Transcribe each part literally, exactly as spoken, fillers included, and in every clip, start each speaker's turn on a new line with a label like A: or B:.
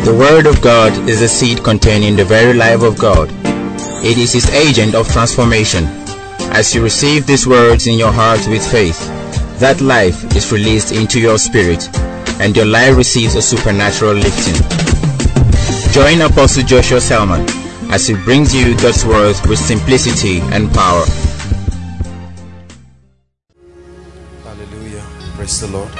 A: The Word of God is the seed containing the very life of God. It is His agent of transformation. As you receive these words in your heart with faith, that life is released into your spirit, and your life receives a supernatural lifting. Join Apostle Joshua Selman as he brings you God's Word with simplicity and power.
B: Hallelujah. Praise the Lord.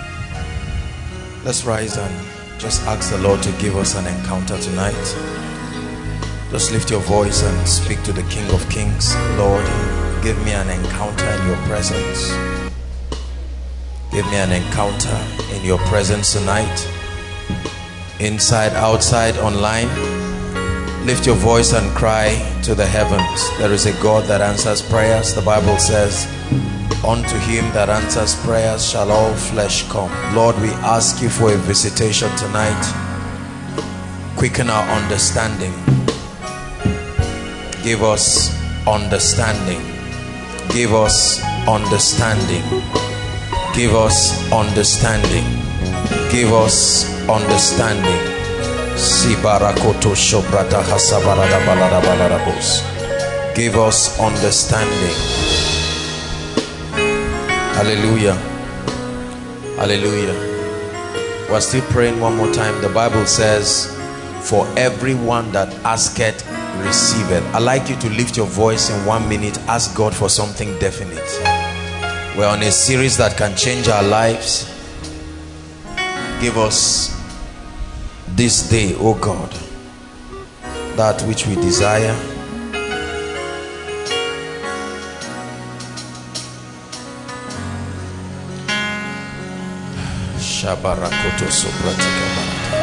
B: Let's rise and just ask the Lord to give us an encounter tonight. Just lift your voice and speak to the King of Kings. Lord, give me an encounter in your presence. Give me an encounter in your presence tonight. Inside, outside, online. Lift your voice and cry to the heavens. There is a God that answers prayers. The Bible says, unto him that answers prayers shall all flesh come. Lord, we ask you for a visitation tonight. Quicken our understanding. Give us understanding. Give us understanding. Give us understanding. Give us understanding. Give us understanding. Hallelujah. Hallelujah. We're still praying one more time. The Bible says, for everyone that asketh, receiveth. I'd like you to lift your voice in one minute. Ask God for something definite. We're on a series that can change our lives. Give us this day, oh God, that which we desire. Shabarakoto sopratika barata.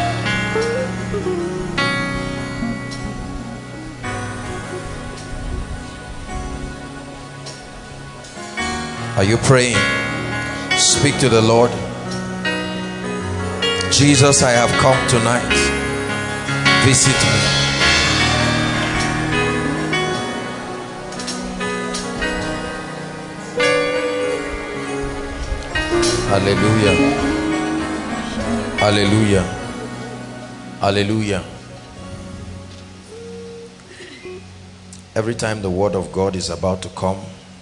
B: Are you praying? Speak to the Lord. Jesus, I have come tonight. Visit me. Hallelujah. Hallelujah. Hallelujah. Every time the word of God is about to come,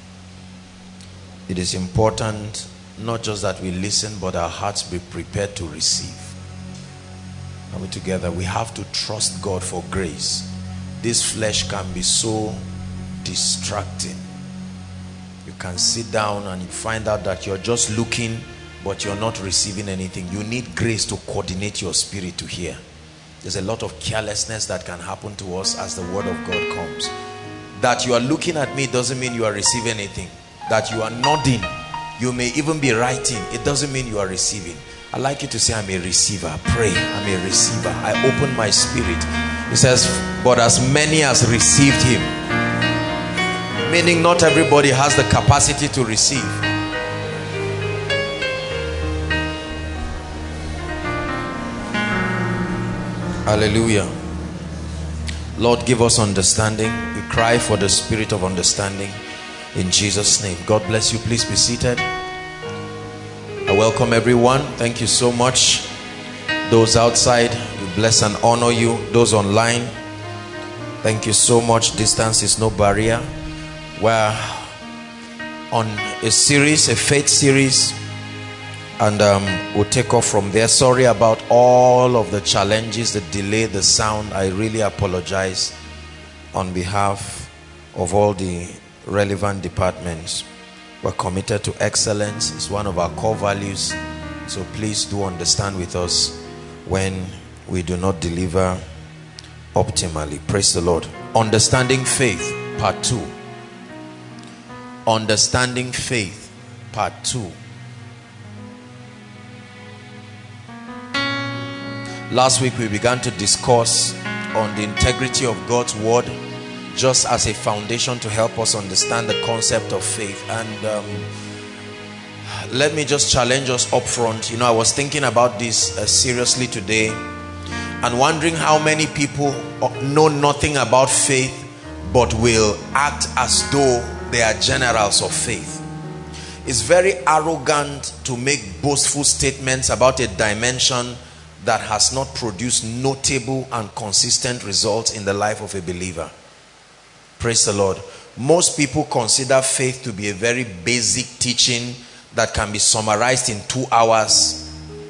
B: it is important not just that we listen, but our hearts be prepared to receive. Are we together? We have to trust God for grace. This flesh can be so distracting. You can sit down and you find out that you're just looking, but you're not receiving anything. You need grace to coordinate your spirit to hear. There's a lot of carelessness that can happen to us as the word of God comes. That you are looking at me doesn't mean you are receiving anything. That you are nodding, you may even be writing, it doesn't mean you are receiving. I'd like you to say, I'm a receiver. Pray, I'm a receiver. I open my spirit. It says, but as many as received him. Meaning not everybody has the capacity to receive. Hallelujah. Lord, give us understanding. We cry for the spirit of understanding in Jesus' name. God bless you. Please be seated. I welcome everyone. Thank you so much. Those outside, we bless and honor you. Those online, thank you so much. Distance is no barrier. We're on a series, a faith series, and um, we'll take off from there. Sorry about all of the challenges, the delay, the sound. I really apologize on behalf of all the relevant departments. We're committed to excellence. It's one of our core values. So please do understand with us when we do not deliver optimally. Praise the Lord. Understanding faith, part two. Understanding faith, part two. Last week we began to discuss on the integrity of God's word, just as a foundation to help us understand the concept of faith. And um, let me just challenge us up front. You know, I was thinking about this uh, seriously today and wondering how many people know nothing about faith but will act as though they are generals of faith. It's very arrogant to make boastful statements about a dimension that has not produced notable and consistent results in the life of a believer. Praise the Lord. Most people consider faith to be a very basic teaching that can be summarized in two hours.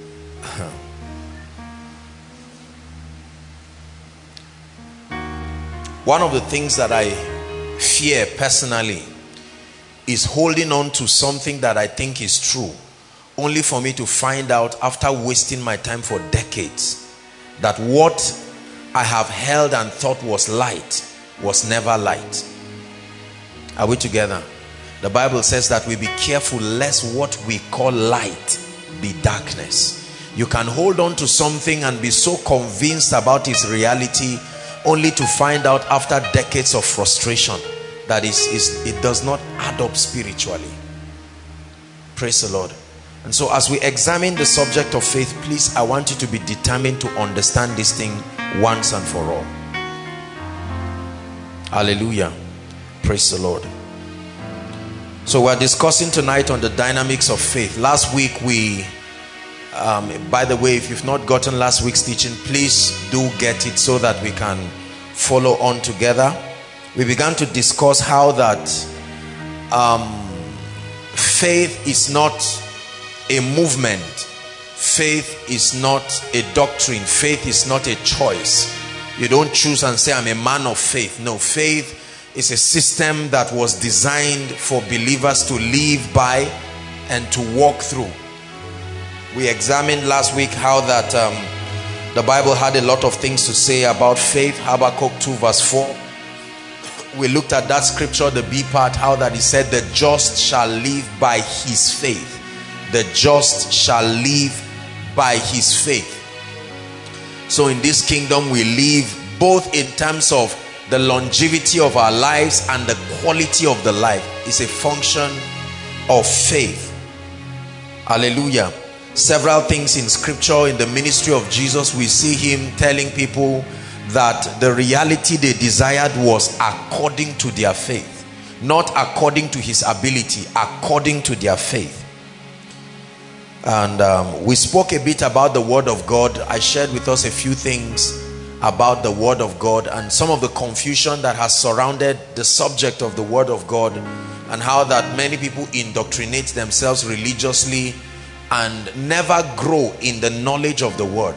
B: One of the things that I fear personally is holding on to something that I think is true, only for me to find out after wasting my time for decades that what I have held and thought was light was never light. Are we together? The Bible says that we be careful lest what we call light be darkness. You can hold on to something and be so convinced about its reality, only to find out after decades of frustration that is, is, it does not add up spiritually. Praise the Lord. And so as we examine the subject of faith, please, I want you to be determined to understand this thing once and for all. Hallelujah. Praise the Lord. So we're discussing tonight on the dynamics of faith. Last week we, um, by the way, if you've not gotten last week's teaching, please do get it so that we can follow on together. We began to discuss how that um, faith is not a movement. Faith is not a doctrine. Faith is not a choice. You don't choose and say, I'm a man of faith. No, faith is a system that was designed for believers to live by and to walk through. We examined last week how that um, the Bible had a lot of things to say about faith. Habakkuk two verse four. We looked at that scripture, the B part, how that he said, the just shall live by his faith. The just shall live by his faith. So in this kingdom we live both in terms of the longevity of our lives and the quality of the life is a function of faith. Hallelujah. Several things in scripture, in the ministry of Jesus, we see him telling people that the reality they desired was according to their faith, not according to his ability, according to their faith. And um, we spoke a bit about the word of God. I shared with us a few things about the word of God and some of the confusion that has surrounded the subject of the word of God, and how that many people indoctrinate themselves religiously and never grow in the knowledge of the word.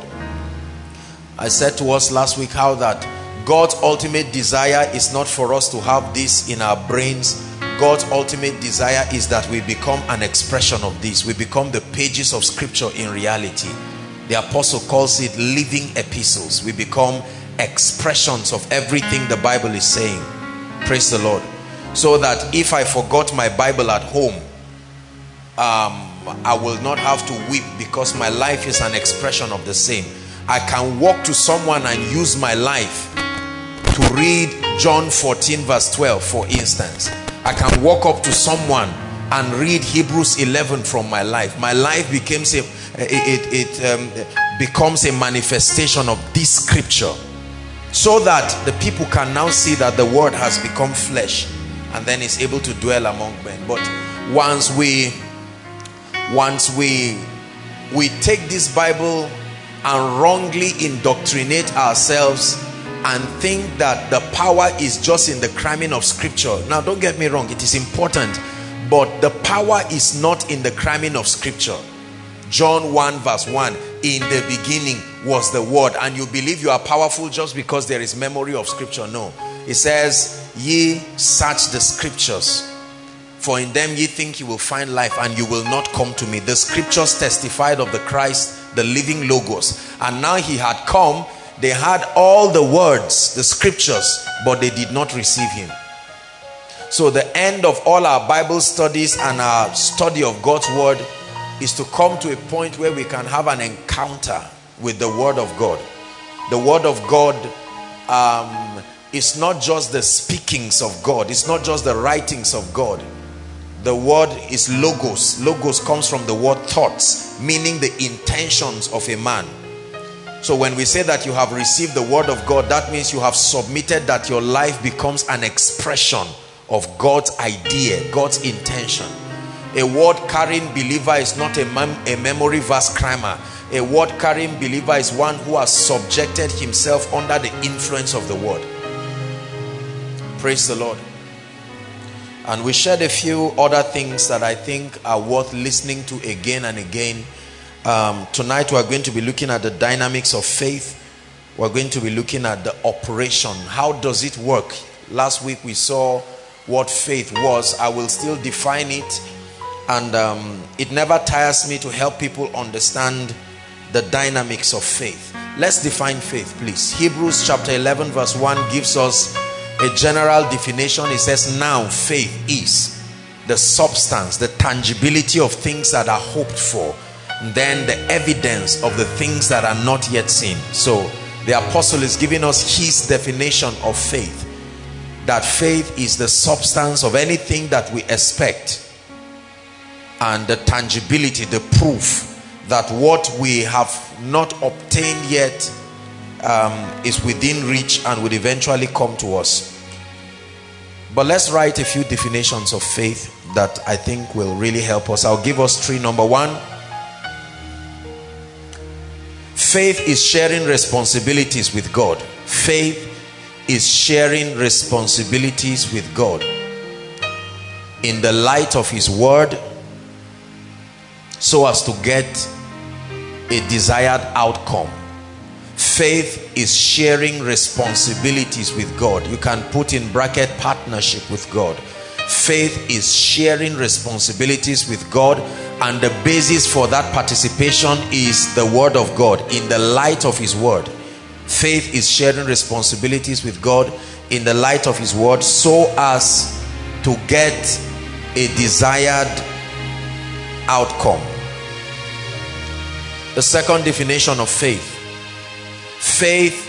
B: I said to us last week how that God's ultimate desire is not for us to have this in our brains. God's ultimate desire is that we become an expression of this. We become the pages of scripture in reality. The apostle calls it living epistles. We become expressions of everything the Bible is saying. Praise the Lord. So that if I forgot my Bible at home, um, I will not have to weep, because my life is an expression of the same. I can walk to someone and use my life to read John fourteen verse twelve, for instance. I can walk up to someone and read Hebrews eleven from my life. My life becomes a, it, it um, becomes a manifestation of this scripture, so that the people can now see that the word has become flesh and then is able to dwell among men. But once we once we we take this Bible and wrongly indoctrinate ourselves and think that the power is just in the cramming of scripture. Now don't get me wrong, it is important, but the power is not in the cramming of scripture. John one verse one, in the beginning was the word. And you believe you are powerful just because there is memory of scripture? No. It says, ye search the scriptures, for in them ye think you will find life, and you will not come to me. The scriptures testified of the Christ, the living logos. And now he had come. They had all the words, the scriptures, but they did not receive him. So the end of all our Bible studies and our study of God's word is to come to a point where we can have an encounter with the word of God. The word of God um, is not just the speakings of God. It's not just the writings of God. The word is logos. Logos comes from the word thoughts, meaning the intentions of a man. So when we say that you have received the word of God, that means you have submitted, that your life becomes an expression of God's idea, God's intention. A word carrying believer is not a, mem a memory verse crammer. A word-carrying believer is one who has subjected himself under the influence of the word. Praise the Lord. And we shared a few other things that I think are worth listening to again and again. Um, tonight we are going to be looking at the dynamics of faith. We're going to be looking at the operation. How does it work? Last week we saw what faith was. I will still define it. And um, it never tires me to help people understand the dynamics of faith. Let's define faith, please. Hebrews chapter eleven verse one gives us a general definition. It says, now faith is the substance, the tangibility of things that are hoped for, and then the evidence of the things that are not yet seen. So the apostle is giving us his definition of faith, that faith is the substance of anything that we expect, and the tangibility, the proof that what we have not obtained yet um, is within reach and would eventually come to us. But let's write a few definitions of faith that I think will really help us. I'll give us three. Number one, faith is sharing responsibilities with God. Faith is sharing responsibilities with God in the light of his word, so as to get a desired outcome. Faith is sharing responsibilities with God. You can put in bracket partnership with God. Faith is sharing responsibilities with God, and the basis for that participation is the word of God. In the light of his word, faith is sharing responsibilities with God in the light of his word, so as to get a desired outcome. The second definition of faith: faith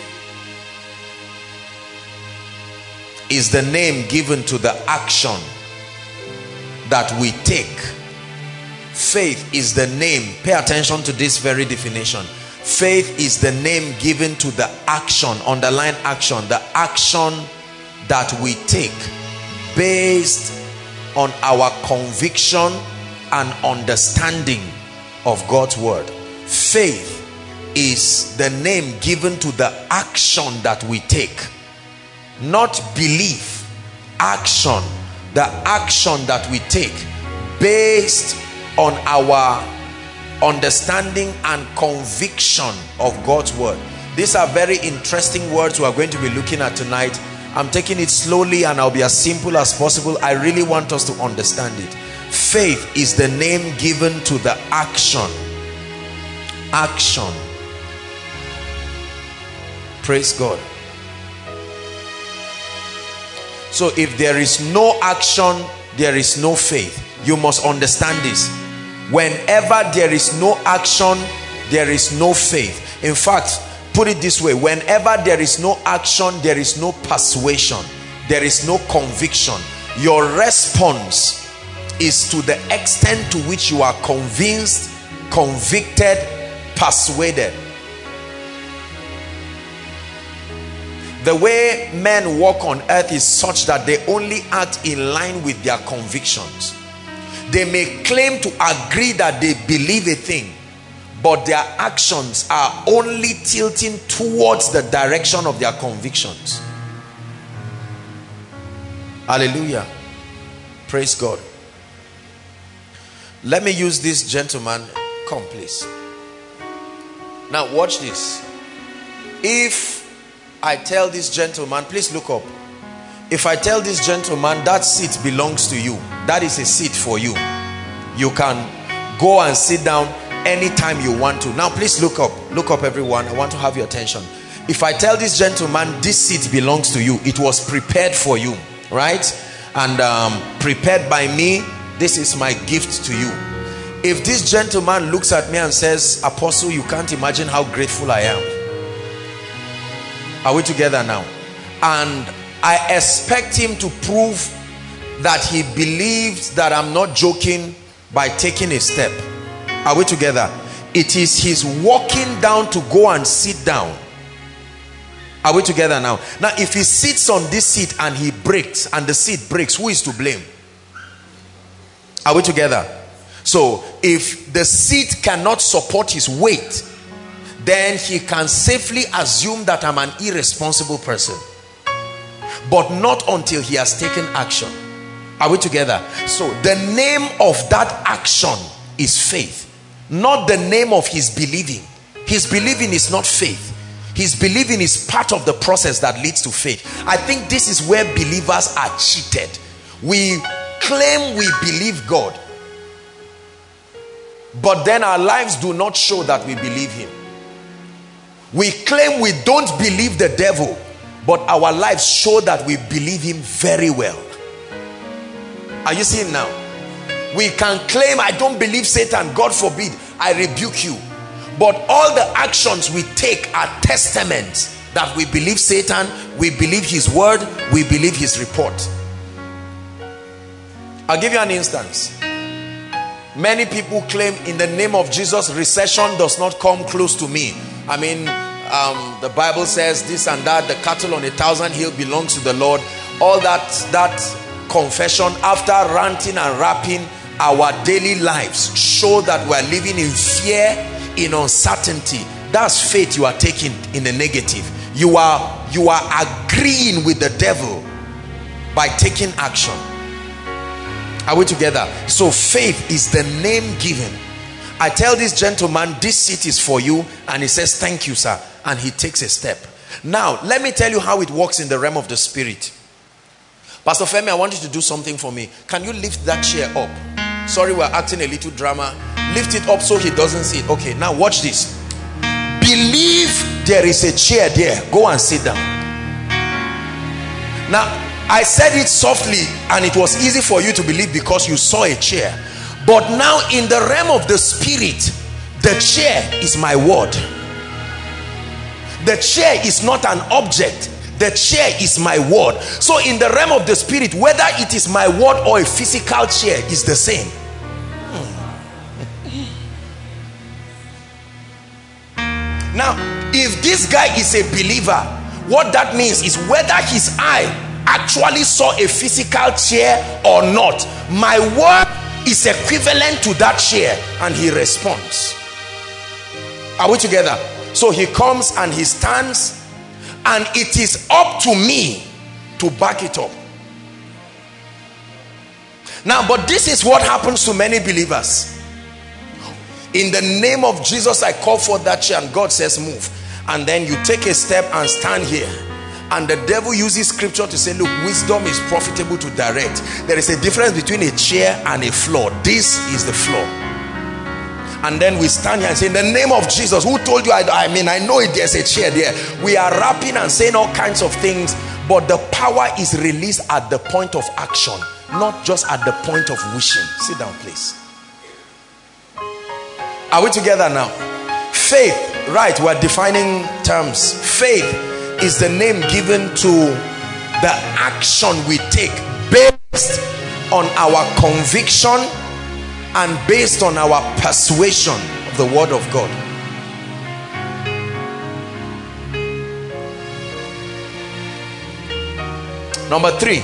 B: is the name given to the action that we take. Faith is the name. Pay attention to this very definition. Faith is the name given to the action, underline action, the action that we take based on our conviction and understanding of God's word. Faith is the name given to the action that we take, not belief. Action, the action that we take based on our understanding and conviction of God's word. These are very interesting words we are going to be looking at tonight. I'm taking it slowly and I'll be as simple as possible. I really want us to understand it. Faith is the name given to the action. Action. Praise God. So if there is no action, there is no faith. You must understand this. Whenever there is no action, there is no faith. In fact, put it this way: whenever there is no action, there is no persuasion, there is no conviction. Your response is to the extent to which you are convinced, convicted, persuaded. The way men walk on earth is such that they only act in line with their convictions. They may claim to agree that they believe a thing, but their actions are only tilting towards the direction of their convictions. Hallelujah. Praise God. Let me use this gentleman. Come, please. Now watch this. If I tell this gentleman, please look up. If I tell this gentleman that seat belongs to you, that is a seat for you, you can go and sit down anytime you want to. Now please look up. Look up, everyone. I want to have your attention. If I tell this gentleman this seat belongs to you, it was prepared for you, right? And um, prepared by me, this is my gift to you. If this gentleman looks at me and says, Apostle, you can't imagine how grateful I am. Are we together now? And I expect him to prove that he believes that I'm not joking by taking a step. Are we together? It is his walking down to go and sit down. Are we together now? Now, if he sits on this seat and he breaks, and the seat breaks, who is to blame? Are we together? So if the seat cannot support his weight, then he can safely assume that I'm an irresponsible person. But not until he has taken action. Are we together? So the name of that action is faith, not the name of his believing. His believing is not faith. His believing is part of the process that leads to faith. I think this is where believers are cheated. We claim we believe God, but then our lives do not show that we believe him. We claim we don't believe the devil, but our lives show that we believe him very well. Are you seeing now? We can claim I don't believe Satan, God forbid, I rebuke you. But all the actions we take are testaments that we believe Satan, we believe his word, we believe his report. I'll give you an instance. Many people claim in the name of Jesus, recession does not come close to me. I mean, um, the Bible says this and that, the cattle on a thousand hill belongs to the Lord. All that, that confession, after ranting and rapping, our daily lives show that we're living in fear, in uncertainty. That's faith you are taking in the negative. You are, you are agreeing with the devil by taking action. Are we together? So faith is the name given. I tell this gentleman, this seat is for you, and he says, thank you, sir, and he takes a step. Now let me tell you how it works in the realm of the spirit. Pastor Femi, I want you to do something for me. Can you lift that chair up? Sorry, we're acting a little drama. Lift it up so he doesn't see it. Okay, now watch this. Believe there is a chair there. Go and sit down. Now, I said it softly and it was easy for you to believe because you saw a chair. But now in the realm of the spirit, the chair is my word. The chair is not an object. The chair is my word. So in the realm of the spirit, whether it is my word or a physical chair is the same. Now, if this guy is a believer, what that means is whether his eye actually saw a physical chair or not, my word is equivalent to that chair, and he responds. Are we together? So he comes and he stands, and it is up to me to back it up. Now, but this is what happens to many believers. In the name of Jesus, I call for that chair, and God says move. And then you take a step and stand here. And the devil uses scripture to say, look, wisdom is profitable to direct. There is a difference between a chair and a floor. This is the floor. And then we stand here and say, in the name of Jesus, who told you? I, I mean, I know it, there's a chair there. We are rapping and saying all kinds of things, but the power is released at the point of action, not just at the point of wishing. Sit down, please. Are we together now? Faith, right, we're defining terms. Faith is the name given to the action we take based on our conviction and based on our persuasion of the word of God. Number three,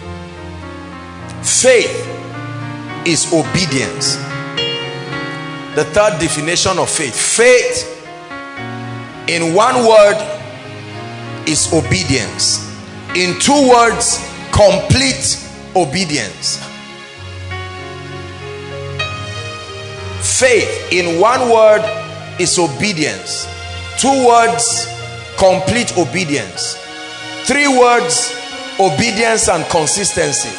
B: faith is obedience. The third definition of faith. Faith, in one word, is obedience. In two words, complete obedience. Faith, in one word, is obedience. Two words, complete obedience. Three words, obedience and consistency.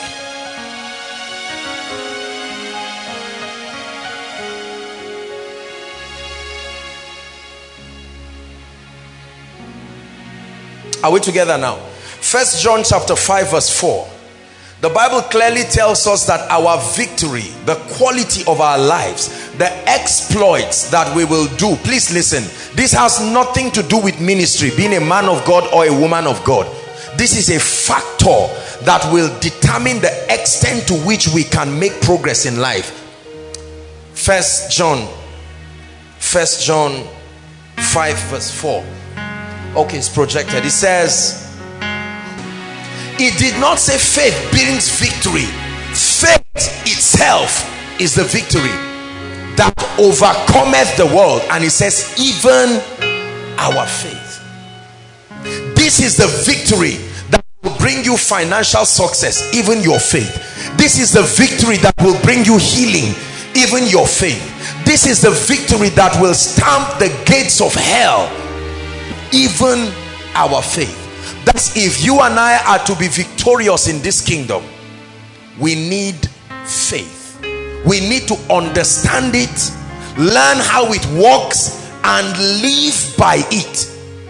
B: Are we together now? First John chapter five verse four. The Bible clearly tells us that our victory, the quality of our lives, the exploits that we will do. Please listen. This has nothing to do with ministry, being a man of God or a woman of God. This is a factor that will determine the extent to which we can make progress in life. First John, First John five verse four. Okay, it's projected. It says, it did not say faith brings victory. Faith itself is the victory. that overcometh the world. And it says, even our faith. This is the victory that will bring you financial success, even your faith. This is the victory that will bring you healing, even your faith. This is the victory that will stamp the gates of hell, even our faith. That's if you and I are to be victorious in this kingdom, we need faith. We need to understand it, learn how it works, and live by it.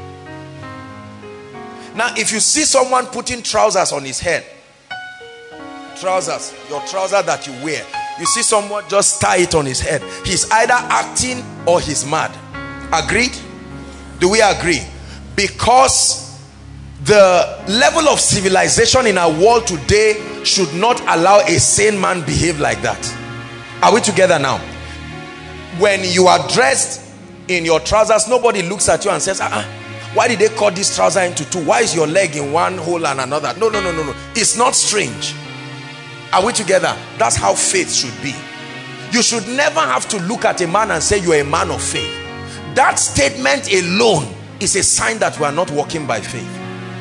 B: Now, if you see someone putting trousers on his head, trousers, your trouser that you wear, you see someone just tie it on his head, he's either acting or he's mad. Agreed? Do we agree? Because the level of civilization in our world today should not allow a sane man behave like that. Are we together now? When you are dressed in your trousers, nobody looks at you and says, uh-uh, why did they cut this trouser into two? Why is your leg in one hole and another? No, no, no, no, no. It's not strange. Are we together? That's how faith should be. You should never have to look at a man and say you're a man of faith. That statement alone is a sign that we are not walking by faith.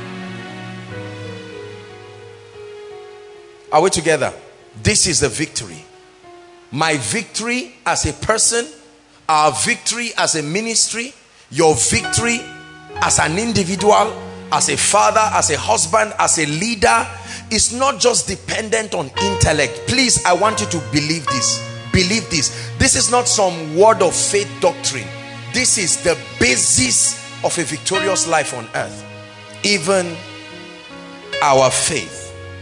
B: Are we together? This is the victory. My victory as a person, our victory as a ministry, your victory as an individual, as a father, as a husband, as a leader, is not just dependent on intellect. Please, I want you to believe this. Believe this. This is not some word of faith doctrine. This is the basis of a victorious life on earth. Even our faith.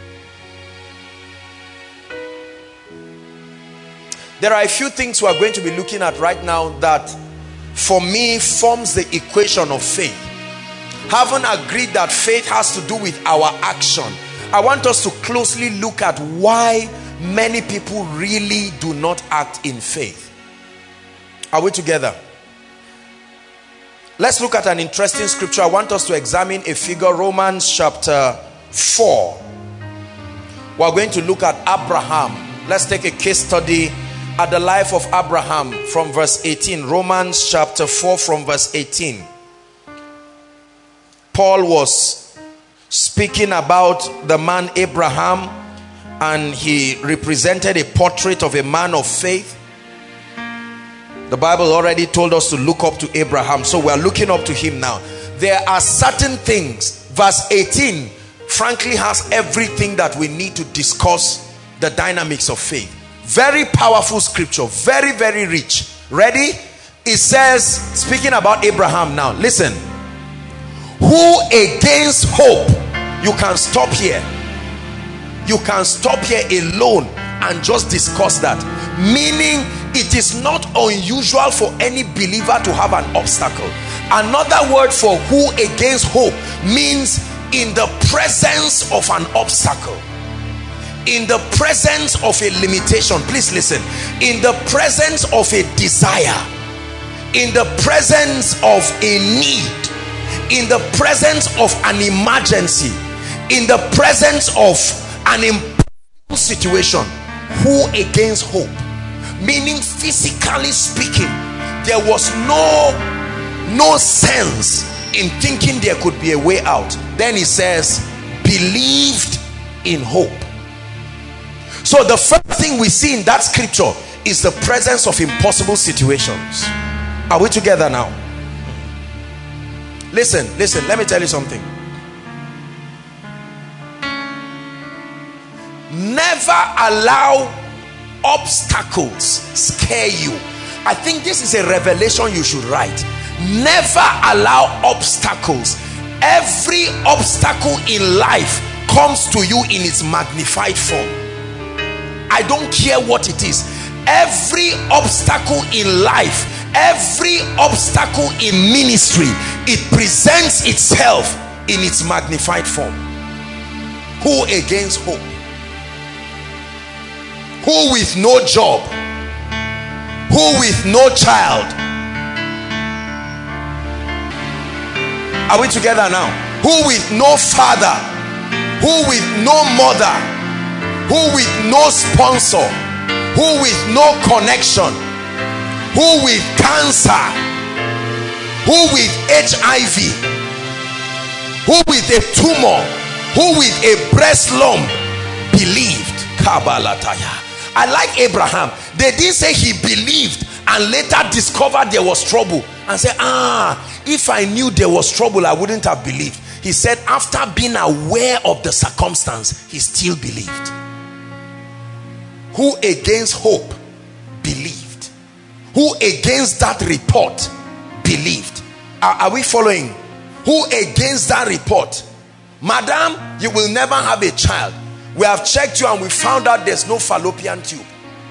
B: There are a few things we are going to be looking at right now that for me forms the equation of faith. Having agreed that faith has to do with our action, I want us to closely look at why many people really do not act in faith. Are we together? Let's look at an interesting scripture. I want us to examine a figure, Romans chapter four. We're going to look at Abraham. Let's take a case study at the life of Abraham from verse eighteen. Romans chapter four from verse eighteen. Paul was speaking about the man Abraham, and he represented a portrait of a man of faith. The Bible already told us to look up to Abraham, so we are looking up to him now. There are certain things. Verse eighteen frankly has everything that we need to discuss the dynamics of faith. Very powerful scripture, very very rich. Ready? It says, speaking about Abraham now, listen. Who against hope, you can stop here. You can stop here alone and just discuss that. Meaning, it is not unusual for any believer to have an obstacle. Another word for who against hope means in the presence of an obstacle, in the presence of a limitation. Please listen. In the presence of a desire, in the presence of a need, in the presence of an emergency, in the presence of an impossible situation, who against hope? Meaning, physically speaking, there was no no sense in thinking there could be a way out. Then he says, believed in hope. So the first thing we see in that scripture is the presence of impossible situations. Are we together now? Listen, listen, let me tell you something. Never allow obstacles scare you. I think this is a revelation you should write. Never allow obstacles. Every obstacle in life comes to you in its magnified form. I don't care what it is. Every obstacle in life, every obstacle in ministry, it presents itself in its magnified form. Who against hope? Who with no job? Who with no child? Are we together now? Who with no father? Who with no mother? Who with no sponsor? Who with no connection? who with cancer, who with H I V, who with a tumor, who with a breast lump believed. I like Abraham. They didn't say he believed and later discovered there was trouble and said, ah, if I knew there was trouble, I wouldn't have believed. He said after being aware of the circumstance, he still believed. Who against hope believed. Who against that report believed. Are, are we following? Who against that report? Madam, you will never have a child. We have checked you and we found out there's no fallopian tube.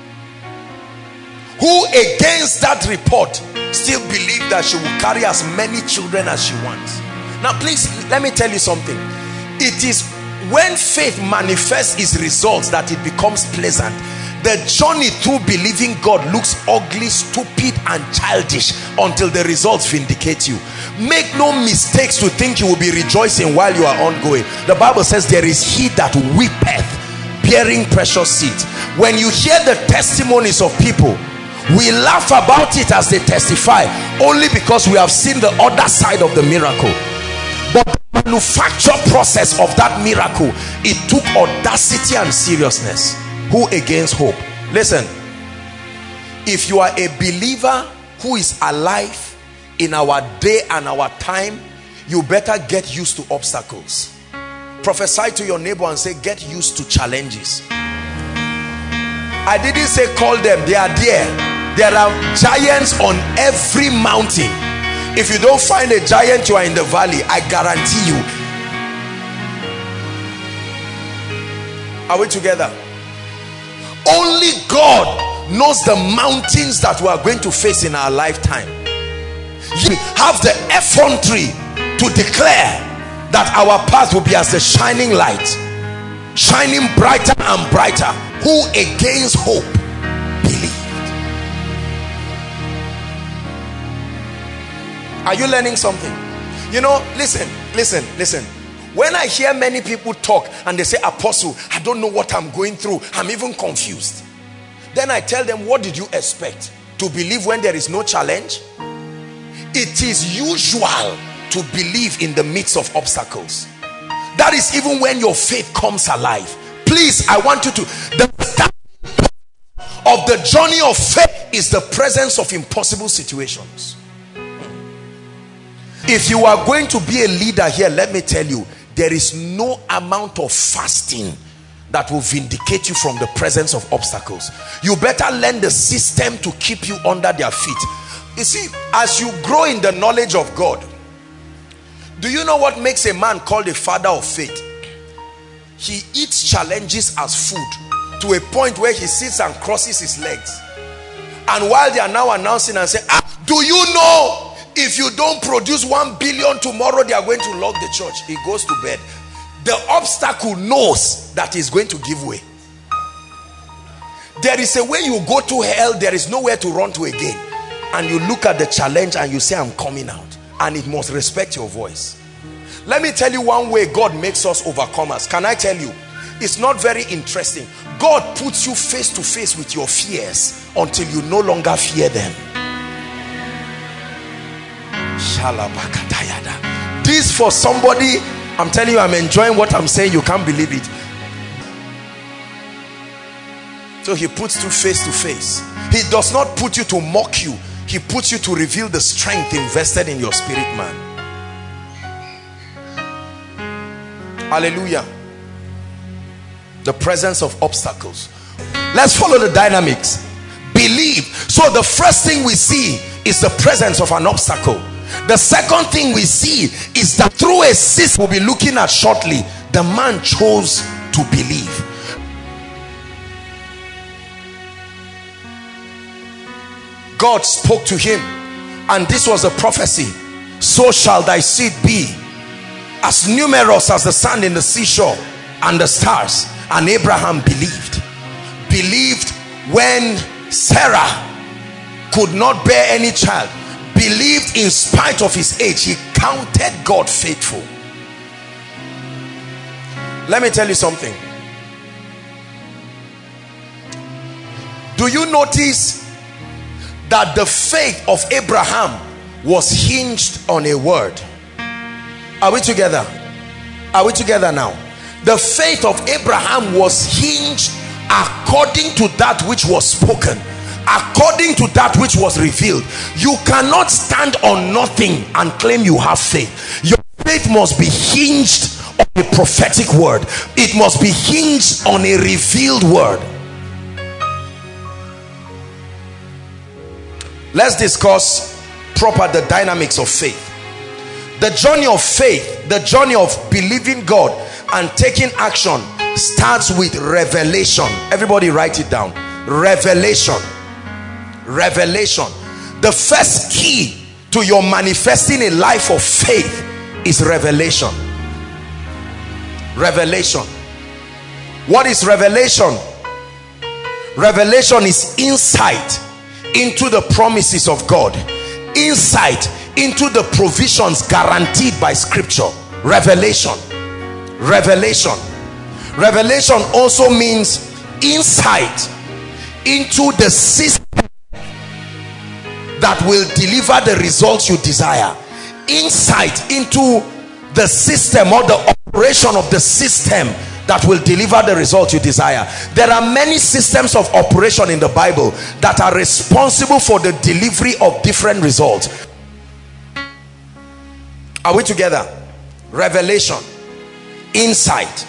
B: Who against that report still believe that she will carry as many children as she wants? Now please, let me tell you something. It is when faith manifests its results that it becomes pleasant. The journey through believing God looks ugly, stupid and childish until the results vindicate you. Make no mistakes to think you will be rejoicing while you are ongoing. The Bible says there is he that weepeth, bearing precious seeds. When you hear the testimonies of people, we laugh about it as they testify, only because we have seen the other side of the miracle. But the manufacture process of that miracle, it took audacity and seriousness. Who against hope? Listen, if you are a believer who is alive in our day and our time, you better get used to obstacles. Prophesy to your neighbor and say, get used to challenges. I didn't say call them, they are there. There are giants on every mountain. If you don't find a giant, you are in the valley. I guarantee you. Are we together? Only God knows the mountains that we are going to face in our lifetime. You have the effrontery to declare that our path will be as the shining light, shining brighter and brighter. Who against hope believed. Are you learning something? You know, listen, listen, listen. When I hear many people talk and they say, Apostle, I don't know what I'm going through, I'm even confused. Then I tell them, what did you expect? To believe when there is no challenge? It is usual to believe in the midst of obstacles. That is even when your faith comes alive. Please, I want you to, the start of the journey of faith is the presence of impossible situations. If you are going to be a leader here, let me tell you, there is no amount of fasting that will vindicate you from the presence of obstacles. You better learn the system to keep you under their feet. You see, as you grow in the knowledge of God, do you know what makes a man called a father of faith? He eats challenges as food to a point where he sits and crosses his legs. And while they are now announcing and say, ah, do you know if you don't produce one billion tomorrow, they are going to lock the church? He goes to bed. The obstacle knows that he's going to give way. There is a way you go to hell, there is nowhere to run to again. And you look at the challenge and you say, I'm coming out. And it must respect your voice. Let me tell you one way God makes us overcomers. Can I tell you? It's not very interesting. God puts you face to face with your fears until you no longer fear them. This for somebody, I'm telling you, I'm enjoying what I'm saying. You can't believe it. So he puts you face to face. He does not put you to mock you. He puts you to reveal the strength invested in your spirit man. Hallelujah. The presence of obstacles. Let's follow the dynamics. Believe. So the first thing we see is the presence of an obstacle. The second thing we see is that through a system we'll be looking at shortly, the man chose to believe. God spoke to him, and this was a prophecy. So shall thy seed be, as numerous as the sand in the seashore and the stars. And Abraham believed. Believed when Sarah could not bear any child. Believed in spite of his age. He counted God faithful. Let me tell you something. Do you notice that the faith of Abraham was hinged on a word. Are we together? Are we together now? The faith of Abraham was hinged according to that which was spoken, according to that which was revealed. You cannot stand on nothing and claim you have faith. Your faith must be hinged on a prophetic word. It must be hinged on a revealed word. Let's discuss proper the dynamics of faith. The journey of faith, the journey of believing God and taking action starts with revelation. Everybody write it down. Revelation. Revelation. The first key to your manifesting a life of faith is revelation. Revelation. What is revelation? Revelation is insight into the promises of God, insight into the provisions guaranteed by scripture. Revelation. Revelation. Revelation also means insight into the system that will deliver the results you desire. Insight into the system or the operation of the system that will deliver the result you desire. There are many systems of operation in the Bible that are responsible for the delivery of different results. Are we together? Revelation, insight.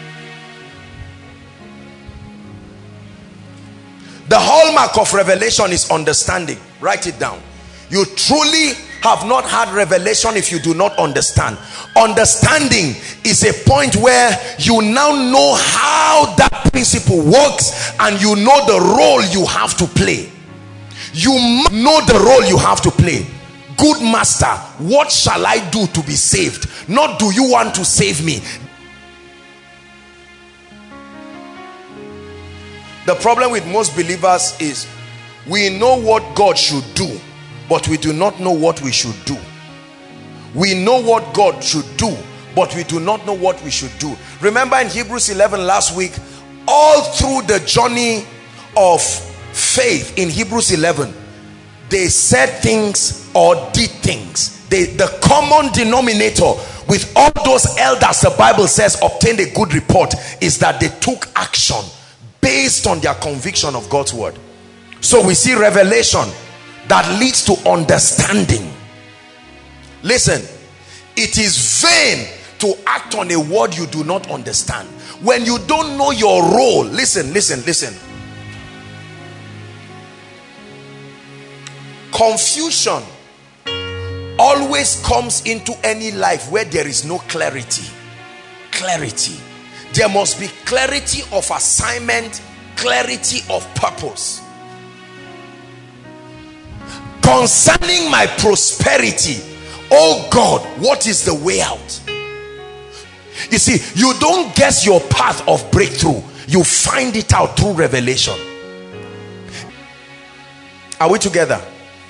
B: The hallmark of revelation is understanding. Write it down. You truly have not had revelation if you do not understand. Understanding is a point where you now know how that principle works and you know the role you have to play. You know the role you have to play. Good master, what shall I do to be saved? Not do you want to save me? The problem with most believers is we know what God should do, but we do not know what we should do. We know what God should do, but we do not know what we should do. Remember in Hebrews eleven last week, all through the journey of faith in Hebrews eleven, they said things or did things. They, the common denominator with all those elders, the Bible says, obtained a good report, is that they took action based on their conviction of God's word. So we see revelation that leads to understanding. Listen, it is vain to act on a word you do not understand. When you don't know your role, listen, listen, listen. Confusion always comes into any life where there is no clarity. Clarity. There must be clarity of assignment, clarity of purpose. Concerning my prosperity, oh God, what is the way out? You see, you don't guess your path of breakthrough. You find it out through revelation. Are we together?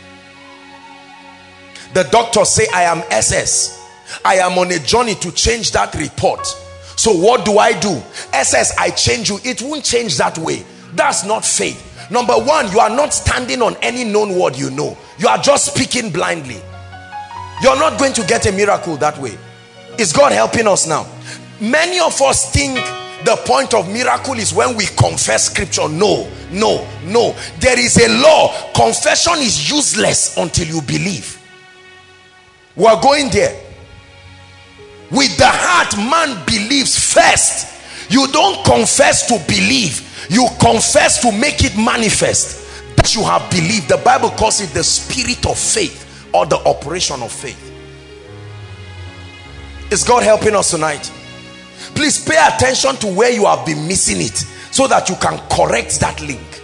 B: The doctors say I am S S. I am on a journey to change that report. So what do I do? S S, I change you. It won't change that way. That's not faith. Number one, you are not standing on any known word you know. You are just speaking blindly. You're not going to get a miracle that way. Is God helping us now? Many of us think the point of miracle is when we confess scripture. No, no, no. There is a law. Confession is useless until you believe. We are going there. With the heart, man believes first. You don't confess to believe. You confess to make it manifest that you have believed. The Bible calls it the spirit of faith or the operation of faith. Is God helping us tonight? Please pay attention to where you have been missing it so that you can correct that link.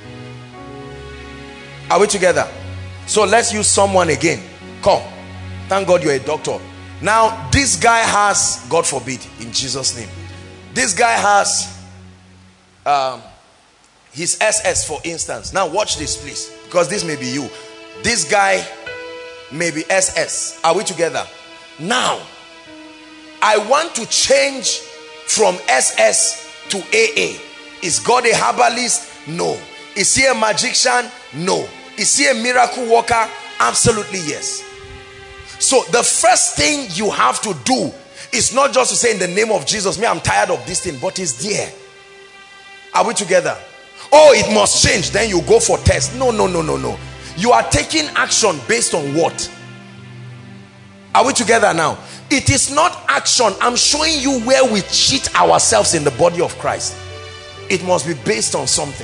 B: Are we together? So let's use someone again. Come. Thank God you're a doctor. Now this guy has, God forbid, in Jesus' name, this guy has um, his S S, for instance. Now watch this, please, because this may be you. This guy may be S S. Are we together? Now I want to change from S S to A A. Is God a herbalist? No. Is he a magician? No. Is he a miracle worker? Absolutely yes. So the first thing you have to do is not just to say in the name of Jesus, me, I'm tired of this thing, but it's there. Are we together? Oh, it must change, then you go for test. No, no, no, no, no. You are taking action based on what? Are we together now? It is not action. I'm showing you where we cheat ourselves in the body of Christ. It must be based on something.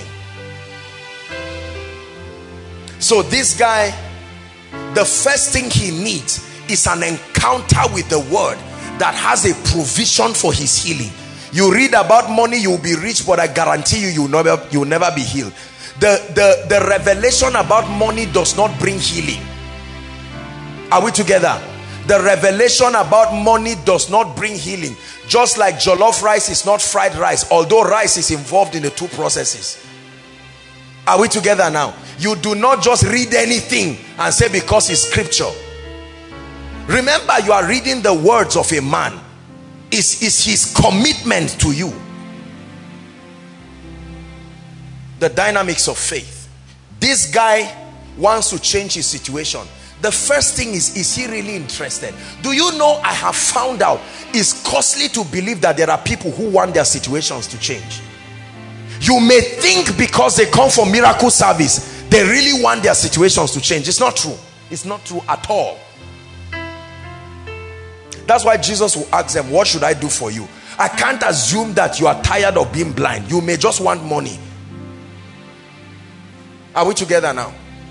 B: So this guy, the first thing he needs is an encounter with the word that has a provision for his healing. You read about money, you will be rich, but I guarantee you, you will never, you will never be healed. The, the, the revelation about money does not bring healing. Are we together? The revelation about money does not bring healing. Just like jollof rice is not fried rice, although rice is involved in the two processes. Are we together now? You do not just read anything and say because it's scripture. Remember, you are reading the words of a man. Is is his commitment to you. The dynamics of faith. This guy wants to change his situation. The first thing is, is he really interested? Do you know, I have found out it's costly to believe that there are people who want their situations to change. You may think because they come for miracle service, they really want their situations to change. It's not true. It's not true at all. That's why Jesus will ask them, what should I do for you? I can't assume that you are tired of being blind. You may just want money. Are we together now?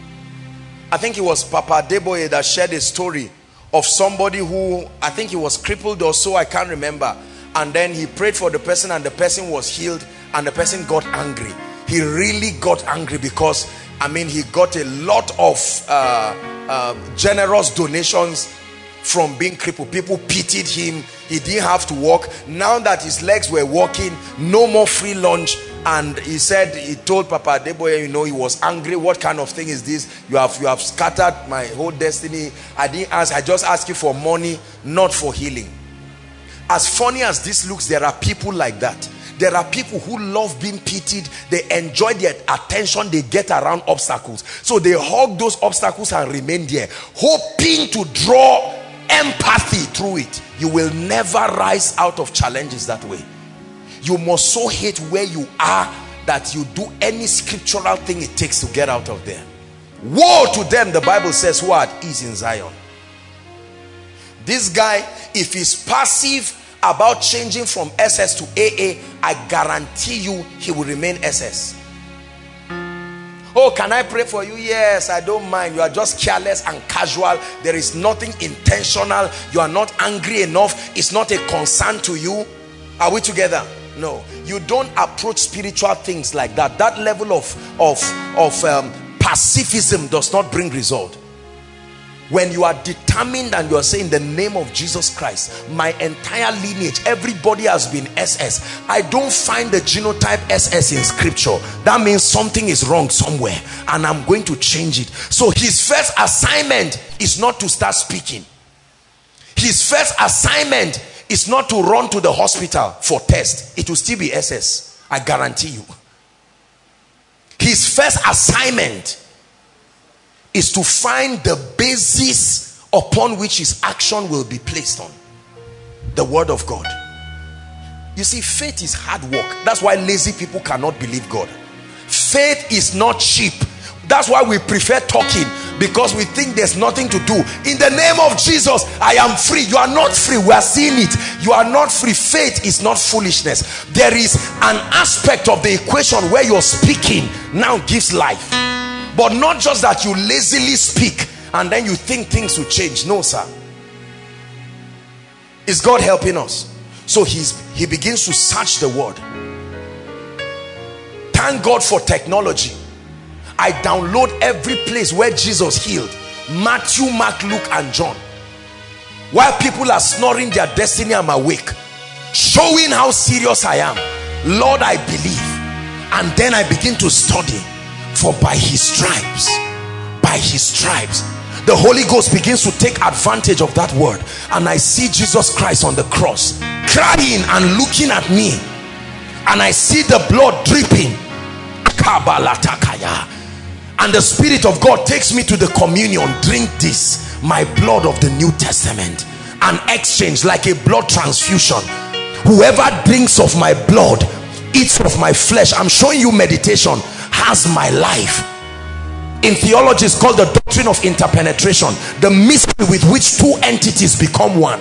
B: I think it was Papa Deboye that shared a story of somebody who, I think he was crippled or so, I can't remember. And then he prayed for the person and the person was healed and the person got angry. He really got angry because, I mean, he got a lot of uh, uh, generous donations from being crippled. People pitied him. He didn't have to walk. Now that his legs were walking, no more free lunch. And he said, he told Papa Deboye, you know, he was angry. What kind of thing is this? You have you have scattered my whole destiny. I didn't ask, I just asked you for money, not for healing. As funny as this looks, there are people like that. There are people who love being pitied. They enjoy the attention they get around obstacles. So they hug those obstacles and remain there, hoping to draw empathy through it. You will never rise out of challenges that way. You must so hate where you are that you do any scriptural thing it takes to get out of there. Woe to them, the Bible says, who are at ease in Zion. This guy, if he's passive about changing from S S to A A, I guarantee you he will remain S S. Oh, can I pray for you? Yes, I don't mind. You are just careless and casual. There is nothing intentional. You are not angry enough. It's not a concern to you. Are we together? No. You don't approach spiritual things like that. That level of, of, of um, pacifism does not bring result. When you are determined and you are saying, in the name of Jesus Christ, my entire lineage, everybody has been S S. I don't find the genotype S S in scripture. That means something is wrong somewhere and I'm going to change it. So his first assignment is not to start speaking. His first assignment is not to run to the hospital for test. It will still be S S. I guarantee you. His first assignment is to find the basis upon which his action will be placed on. The word of God. You see, faith is hard work. That's why lazy people cannot believe God. Faith is not cheap. That's why we prefer talking, because we think there's nothing to do. In the name of Jesus, I am free. You are not free. We are seeing it. You are not free. Faith is not foolishness. There is an aspect of the equation where your speaking now gives life. But not just that you lazily speak and then you think things will change. No, sir. Is God helping us? So he's, he begins to search the word. Thank God for technology. I download every place where Jesus healed. Matthew, Mark, Luke, and John. While people are snoring their destiny, I'm awake, showing how serious I am. Lord, I believe. And then I begin to study. For by his stripes, by his stripes, the Holy Ghost begins to take advantage of that word. And I see Jesus Christ on the cross, crying and looking at me. And I see the blood dripping. And and the Spirit of God takes me to the communion. Drink this, my blood of the New Testament. An exchange, like a blood transfusion. Whoever drinks of my blood, eats of my flesh, I'm showing you meditation, has my life. In theology, it's called the doctrine of interpenetration, the mystery with which two entities become one.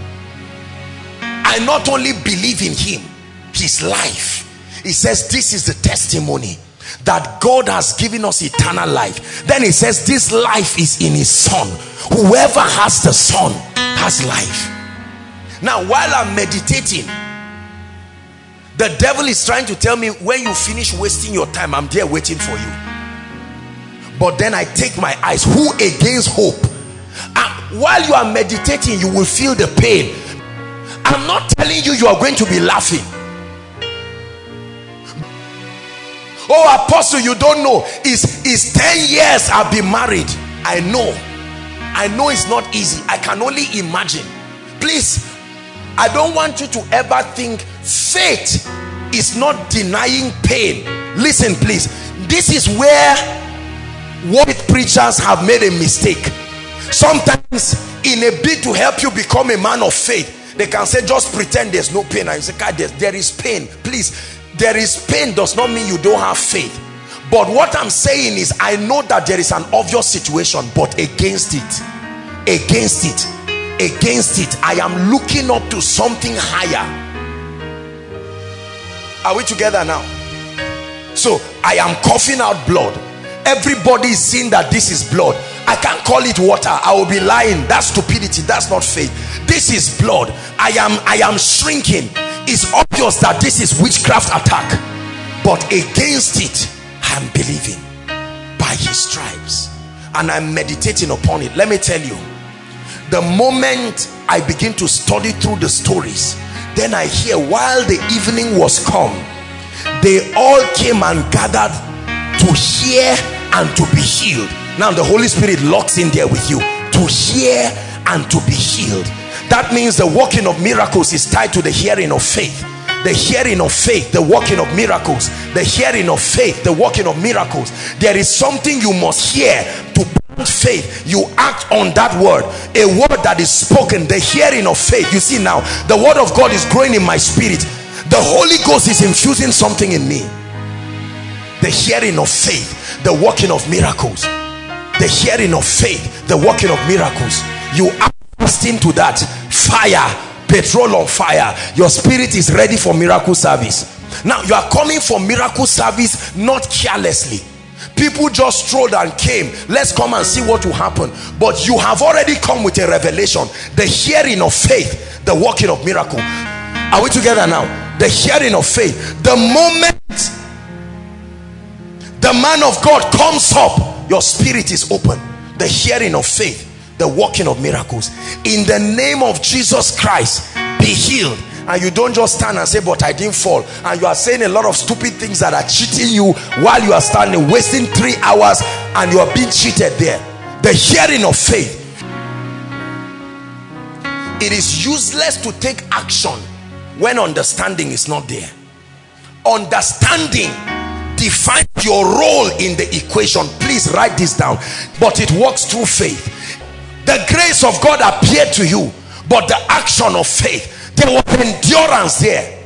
B: I not only believe in him, his life. He says this is the testimony that God has given us eternal life. Then he says this life is in his Son. Whoever has the Son has life. Now while I'm meditating, the devil is trying to tell me, when you finish wasting your time, I'm there waiting for you. But then I take my eyes, who against hope? And while you are meditating, you will feel the pain. I'm not telling you you are going to be laughing. Oh, apostle, you don't know. It's, it's ten years I've been married. I know. I know it's not easy. I can only imagine. Please, I don't want you to ever think faith is not denying pain. Listen, please. This is where what preachers have made a mistake. Sometimes, in a bid to help you become a man of faith, they can say, just pretend there's no pain. And you say, God, there, there is pain. Please, there is pain does not mean you don't have faith. But what I'm saying is, I know that there is an obvious situation, but against it, against it, against it, I am looking up to something higher. Are we together now? So I am coughing out blood. Everybody is seeing that this is blood. I can't call it water. I will be lying. That's stupidity. That's not faith. This is blood. I am I am shrinking. It's obvious that this is witchcraft attack, but against it I'm believing by his stripes, and I'm meditating upon it. Let me tell you, the moment I begin to study through the stories, then I hear, while the evening was come, they all came and gathered to hear and to be healed. Now the Holy Spirit locks in there with you, to hear and to be healed. That means the working of miracles is tied to the hearing of faith. The hearing of faith, the working of miracles. The hearing of faith, the working of miracles. There is something you must hear to build faith. You act on that word, a word that is spoken, the hearing of faith. You see now, the word of God is growing in my spirit. The Holy Ghost is infusing something in me. The hearing of faith, the working of miracles. The hearing of faith, the working of miracles. You act into that fire, petrol on fire. Your spirit is ready for miracle service. Now you are coming for miracle service not carelessly. People just strolled and came, let's come and see what will happen. But you have already come with a revelation, the hearing of faith, the working of miracle. Are we together now? The hearing of faith. The moment the man of God comes up, your spirit is open. The hearing of faith, the working of miracles. In the name of Jesus Christ, be healed. And you don't just stand and say, but I didn't fall. And you are saying a lot of stupid things that are cheating you while you are standing, wasting three hours, and you are being cheated there. The hearing of faith. It is useless to take action when understanding is not there. Understanding defines your role in the equation. Please write this down. But it works through faith. The grace of God appeared to you, but the action of faith, there was endurance there.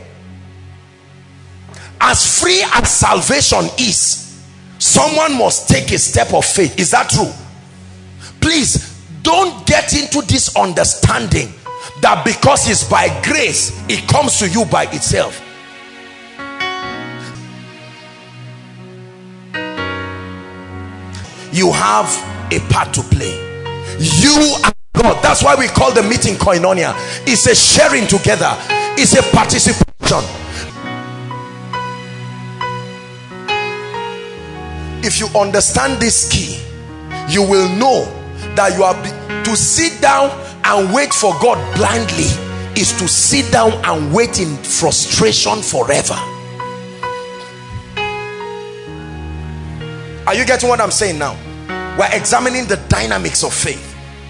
B: As free as salvation is, someone must take a step of faith. Is that true? Please don't get into this understanding that because it's by grace, it comes to you by itself. You have a part to play. You and God. That's why we call the meeting koinonia. It's a sharing together. It's a participation. If you understand this key, you will know that you are to sit down and wait for God blindly is to sit down and wait in frustration forever. Are you getting what I'm saying now? We're examining the dynamics of faith.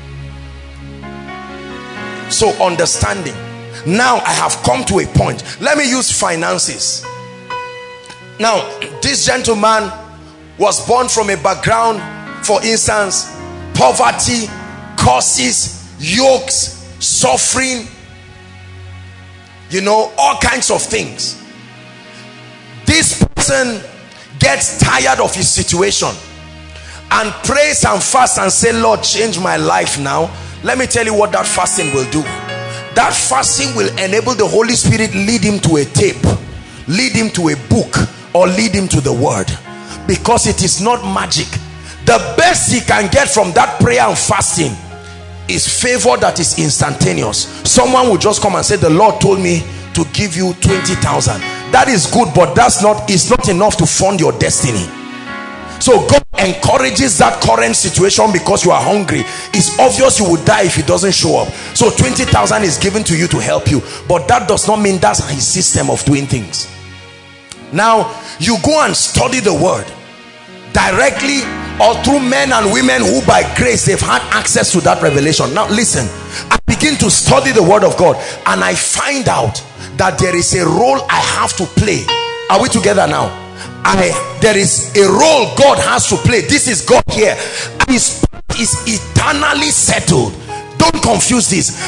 B: So understanding. Now I have come to a point. Let me use finances. Now this gentleman
C: was born from a background, for instance, poverty, curses, yokes, suffering, you know, all kinds of things. This person gets tired of his situation and prays and fasts and say, Lord, change my life now. Let me tell you what that fasting will do. That fasting will enable the Holy Spirit lead him to a tape, lead him to a book, or lead him to the word, because it is not magic. The best he can get from that prayer and fasting is favor that is instantaneous. Someone will just come and say, the Lord told me to give you twenty thousand. That is good, but that's not, it's not enough to fund your destiny. So God encourages that current situation because you are hungry. It's obvious you would die if it doesn't show up. So twenty thousand is given to you to help you, but that does not mean that's his system of doing things. Now you go and study the word directly or through men and women who by grace they've had access to that revelation. Now listen, I begin to study the word of God and I find out that there is a role I have to play. Are we together now? I, there is a role God has to play. This is God here. His part is eternally settled. Don't confuse this.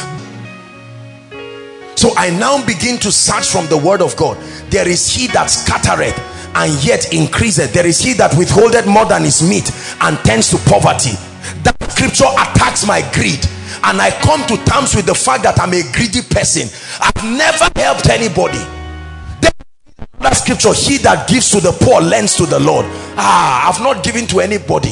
C: So I now begin to search from the word of God. There is he that scattereth and yet increaseth. There is he that withholdeth more than is meet and tends to poverty. That scripture attacks my greed, and I come to terms with the fact that I'm a greedy person. I've never helped anybody. That scripture, he that gives to the poor lends to the Lord. Ah, I've not given to anybody.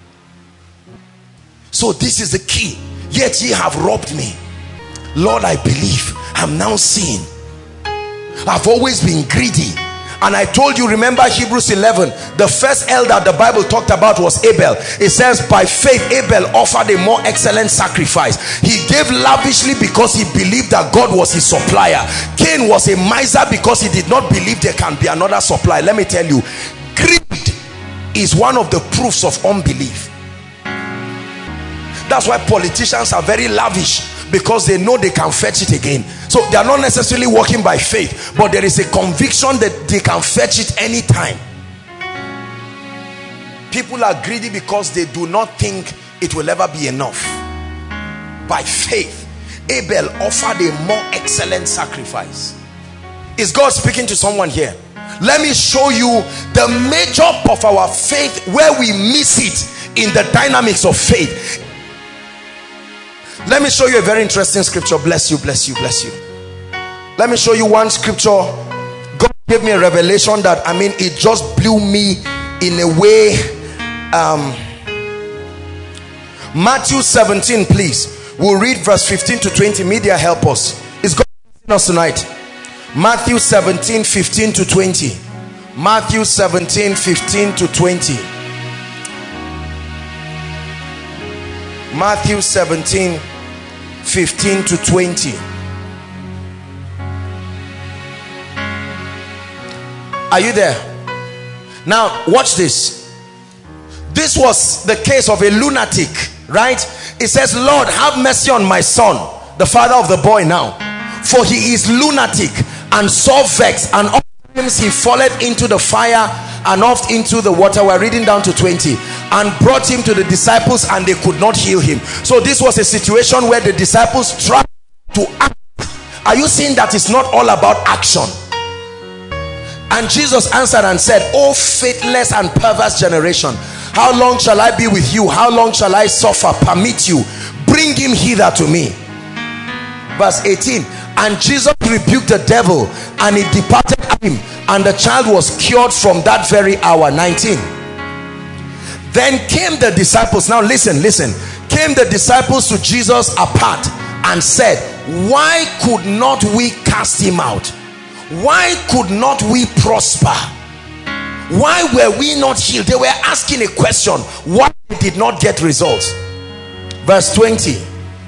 C: So this is the key. Yet ye have robbed me. Lord, I believe. I'm now seeing. I've always been greedy. And I told you, remember Hebrews eleven, the first elder the Bible talked about was Abel. It says by faith Abel offered a more excellent sacrifice. He gave lavishly because he believed that God was his supplier. Cain was a miser because he did not believe there can be another supply. Let me tell you, greed is one of the proofs of unbelief. That's why politicians are very lavish, because they know they can fetch it again. So they are not necessarily walking by faith, but there is a conviction that they can fetch it anytime. People are greedy because they do not think it will ever be enough. By faith, Abel offered a more excellent sacrifice. Is God speaking to someone here? Let me show you the major of our faith, where we miss it in the dynamics of faith. Let me show you a very interesting scripture. Bless you, bless you, bless you. Let me show you one scripture. God gave me a revelation that, I mean, it just blew me in a way. Um, Matthew seventeen, please. We'll read verse fifteen to twenty. Media, help us. Is God blessing us tonight? Matthew seventeen, fifteen to twenty. Matthew seventeen, fifteen to twenty. Matthew seventeen, fifteen to twenty. Are you there? Now watch this. This was the case of a lunatic, right? It says, Lord, have mercy on my son, the father of the boy now, for he is lunatic and so vexed, and oftentimes he falleth into the fire and oft into the water. We're reading down to twenty. And brought him to the disciples, and they could not heal him. So this was a situation where the disciples tried to act. Are you seeing that it's not all about action? And Jesus answered and said, O faithless and perverse generation, how long shall I be with you? How long shall I suffer? Permit you. Bring him hither to me. Verse eighteen. And Jesus rebuked the devil, and he departed from him, and the child was cured from that very hour. nineteen. Then came the disciples. Now listen, listen. Came the disciples to Jesus apart and said, why could not we cast him out? Why could not we prosper? Why were we not healed? They were asking a question. Why did not get results? Verse twenty.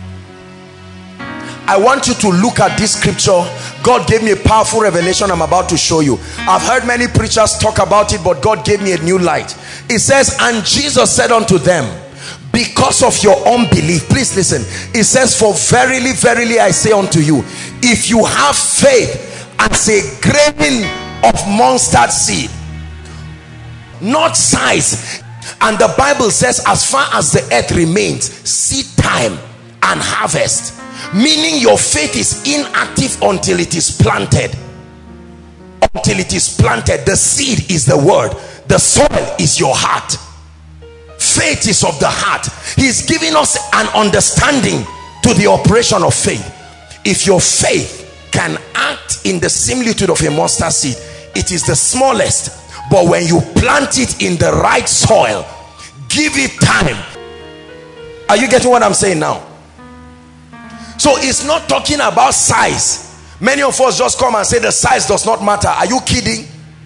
C: I want you to look at this scripture. God gave me a powerful revelation I'm about to show you. I've heard many preachers talk about it, but God gave me a new light. It says, and Jesus said unto them, because of your unbelief. Please listen. It says, for verily, verily I say unto you, if you have faith as a grain of mustard seed, not size. And the Bible says, as far as the earth remains, seed time and harvest. Meaning your faith is inactive until it is planted. Until it is planted. The seed is the word. The soil is your heart. Faith is of the heart. He's giving us an understanding to the operation of faith. If your faith can act in the similitude of a mustard seed, it is the smallest. But when you plant it in the right soil, give it time. Are you getting what I'm saying now? So it's not talking about size. Many of us just come and say the size does not matter. Are you kidding?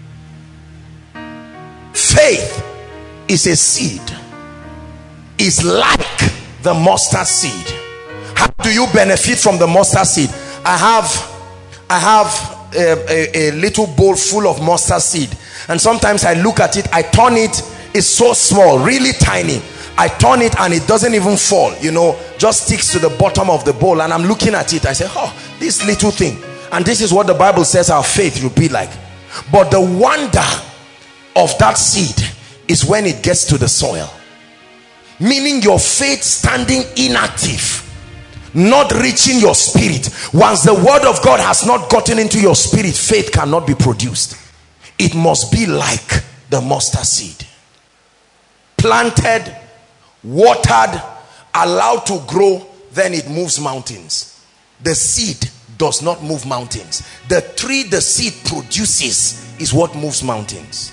C: Faith is a seed. It's like the mustard seed. How do you benefit from the mustard seed? I have I have a, a, a little bowl full of mustard seed, and sometimes I look at it, I turn it, it's so small, really tiny. I turn it and it doesn't even fall, you know, just sticks to the bottom of the bowl, and I'm looking at it, I say, oh, this little thing. And this is what the Bible says our faith will be like. But the wonder of that seed is when it gets to the soil. Meaning your faith standing inactive, not reaching your spirit. Once the word of God has not gotten into your spirit, faith cannot be produced. It must be like the mustard seed. Planted, watered, allowed to grow, then it moves mountains. The seed does not move mountains. The tree the seed produces is what moves mountains.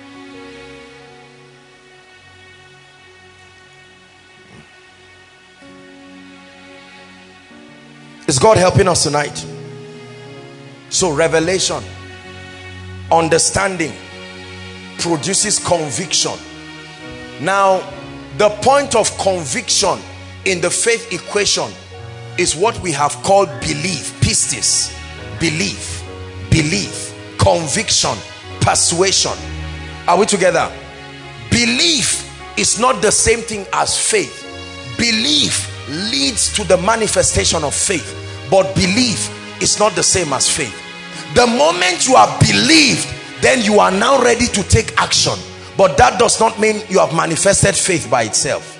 C: Is God helping us tonight? So revelation, understanding produces conviction. Now the point of conviction in the faith equation is what we have called belief. Pistis, belief, belief, conviction, persuasion. Are we together? Belief is not the same thing as faith. Belief leads to the manifestation of faith, but belief is not the same as faith. The moment you are believed, then you are now ready to take action, but that does not mean you have manifested faith by itself.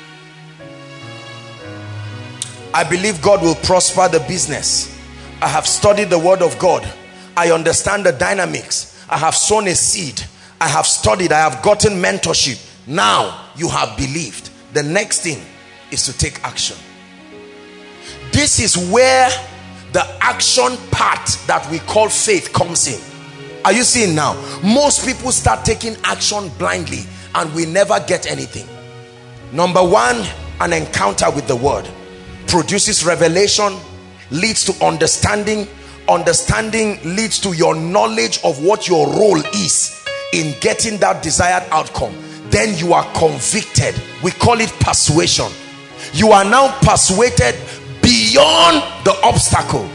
C: I believe God will prosper the business. I have studied the word of God. I understand the dynamics. I have sown a seed. I have studied. I have gotten mentorship. Now you have believed. The next thing is to take action. This is where the action part that we call faith comes in. Are you seeing now? Most people start taking action blindly and we never get anything. Number one, an encounter with the word produces revelation, leads to understanding. Understanding leads to your knowledge of what your role is in getting that desired outcome. Then you are convicted. We call it persuasion. You are now persuaded beyond the obstacle.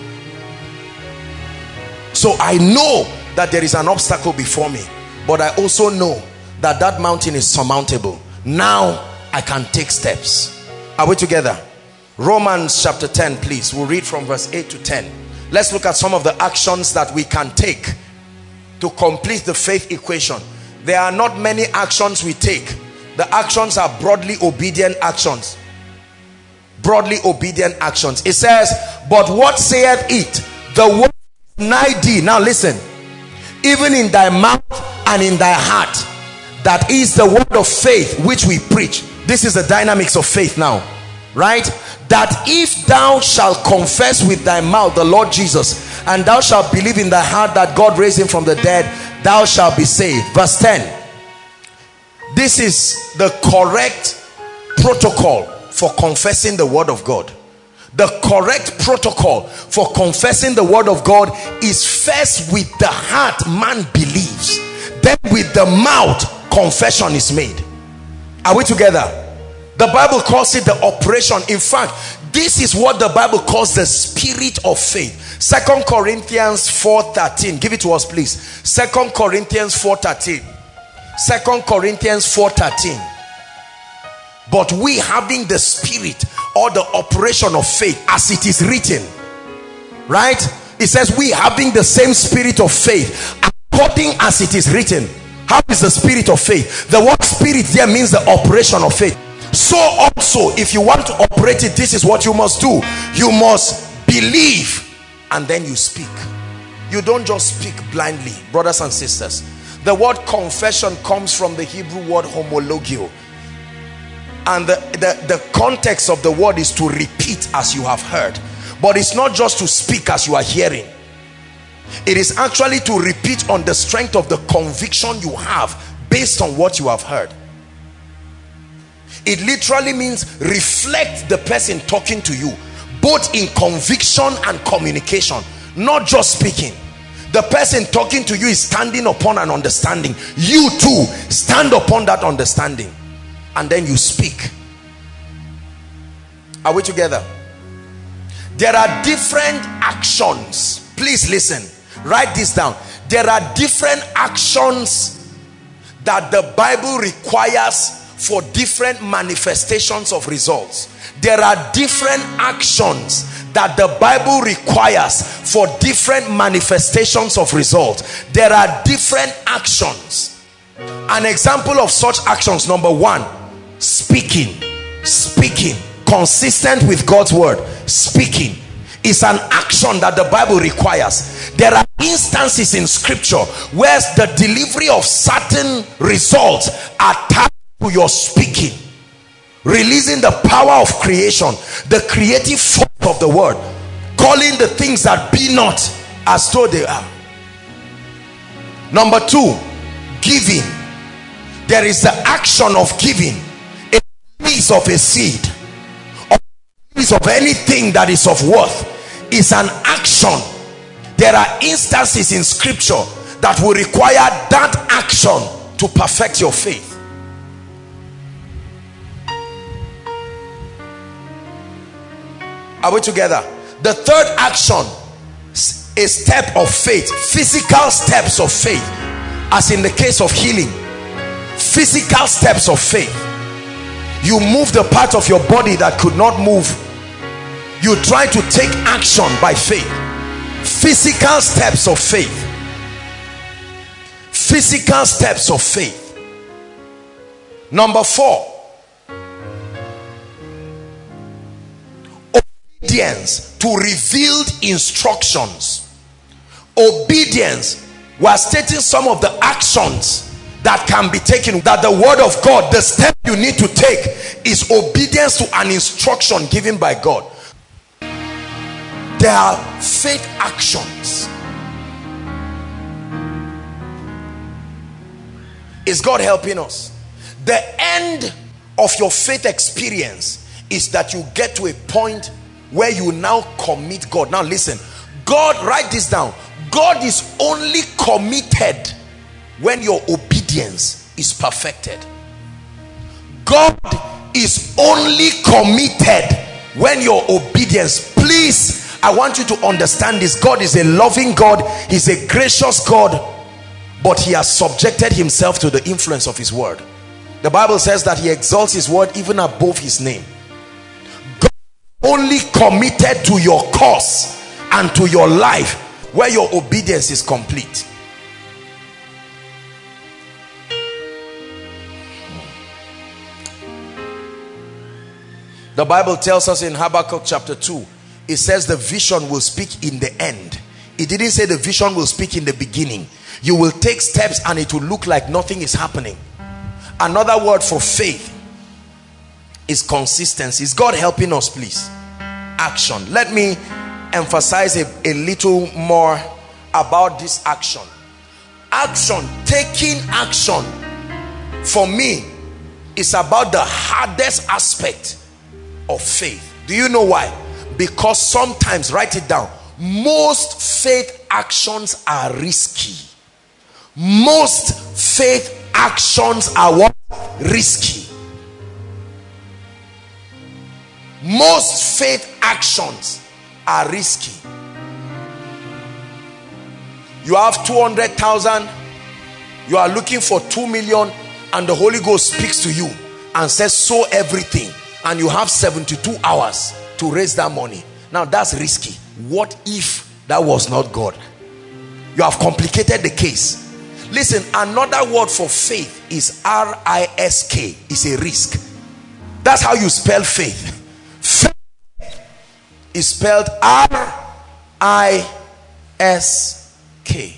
C: So I know that there is an obstacle before me, but I also know that that mountain is surmountable. Now I can take steps. Are we together? Romans chapter ten, please. We'll read from verse eight to ten. Let's look at some of the actions that we can take to complete the faith equation. There are not many actions we take. The actions are broadly obedient actions. Broadly obedient actions. It says, but what saith it? The word is nigh thee. Now listen. Even in thy mouth and in thy heart. That is the word of faith which we preach. This is the dynamics of faith now. Right? That if thou shalt confess with thy mouth the Lord Jesus, and thou shalt believe in thy heart that God raised him from the dead, thou shalt be saved. Verse ten. This is the correct protocol for confessing the word of God. The correct protocol for confessing the word of God is first with the heart man believes, then with the mouth confession is made. Are we together? The Bible calls it the operation. In fact, this is what the Bible calls the spirit of faith. Second Corinthians four thirteen. Give it to us, please. Second Corinthians four thirteen. Second Corinthians four thirteen. But we having the spirit or the operation of faith as it is written. Right? It says we having the same spirit of faith according as it is written. How is the spirit of faith? The word spirit there means the operation of faith. So also, if you want to operate it, this is what you must do. You must believe and then you speak. You don't just speak blindly, brothers and sisters. The word confession comes from the Hebrew word homologio, and the, the, the context of the word is to repeat as you have heard. But it's not just to speak as you are hearing. It is actually to repeat on the strength of the conviction you have based on what you have heard. It literally means reflect the person talking to you, both in conviction and communication, not just speaking. The person talking to you is standing upon an understanding. You too stand upon that understanding, and then you speak. Are we together? There are different actions. Please listen. Write this down. There are different actions that the Bible requires for different manifestations of results. There are different actions that the Bible requires for different manifestations of results. There are different actions. An example of such actions, number one, speaking. Speaking, consistent with God's word. Speaking is an action that the Bible requires. There are instances in scripture where the delivery of certain results are tied to your speaking, releasing the power of creation, the creative force of the word, calling the things that be not as though they are. Number two, giving. There is the action of giving. A piece of a seed, a piece of anything that is of worth is an action. There are instances in scripture that will require that action to perfect your faith. Are we together? The third action is a step of faith, physical steps of faith, as in the case of healing. Physical steps of faith. You move the part of your body that could not move. You try to take action by faith. Physical steps of faith. Physical steps of faith. Number four, obedience to revealed instructions. Obedience, we are stating some of the actions that can be taken, that the word of God, the step you need to take is obedience to an instruction given by God. There are faith actions. Is God helping us? The end of your faith experience is that you get to a point where you now commit God. Now listen, God, write this down. God is only committed when your obedience is perfected. God is only committed when your obedience, please, I want you to understand this. God is a loving God. He's a gracious God, but he has subjected himself to the influence of his word. The Bible says that he exalts his word even above his name. God is only committed to your cause and to your life where your obedience is complete. The Bible tells us in Habakkuk chapter two, it says the vision will speak in the end. It didn't say the vision will speak in the beginning. You will take steps and it will look like nothing is happening. Another word for faith is consistency. Is God helping us, please? Action. Let me emphasize a, a little more about this action. Action, taking action, for me, is about the hardest aspect of faith. Do you know why? Because sometimes, write it down, most faith actions are risky. Most faith actions are what? Risky. Most faith actions are risky. You have two hundred thousand, you are looking for two million, and the Holy Ghost speaks to you and says sow everything, and you have seventy-two hours to raise that money. Now that's risky. What if that was not God? You have complicated the case. Listen, another word for faith is R I S K. It's a risk. That's how you spell faith. Faith is spelled R I S K.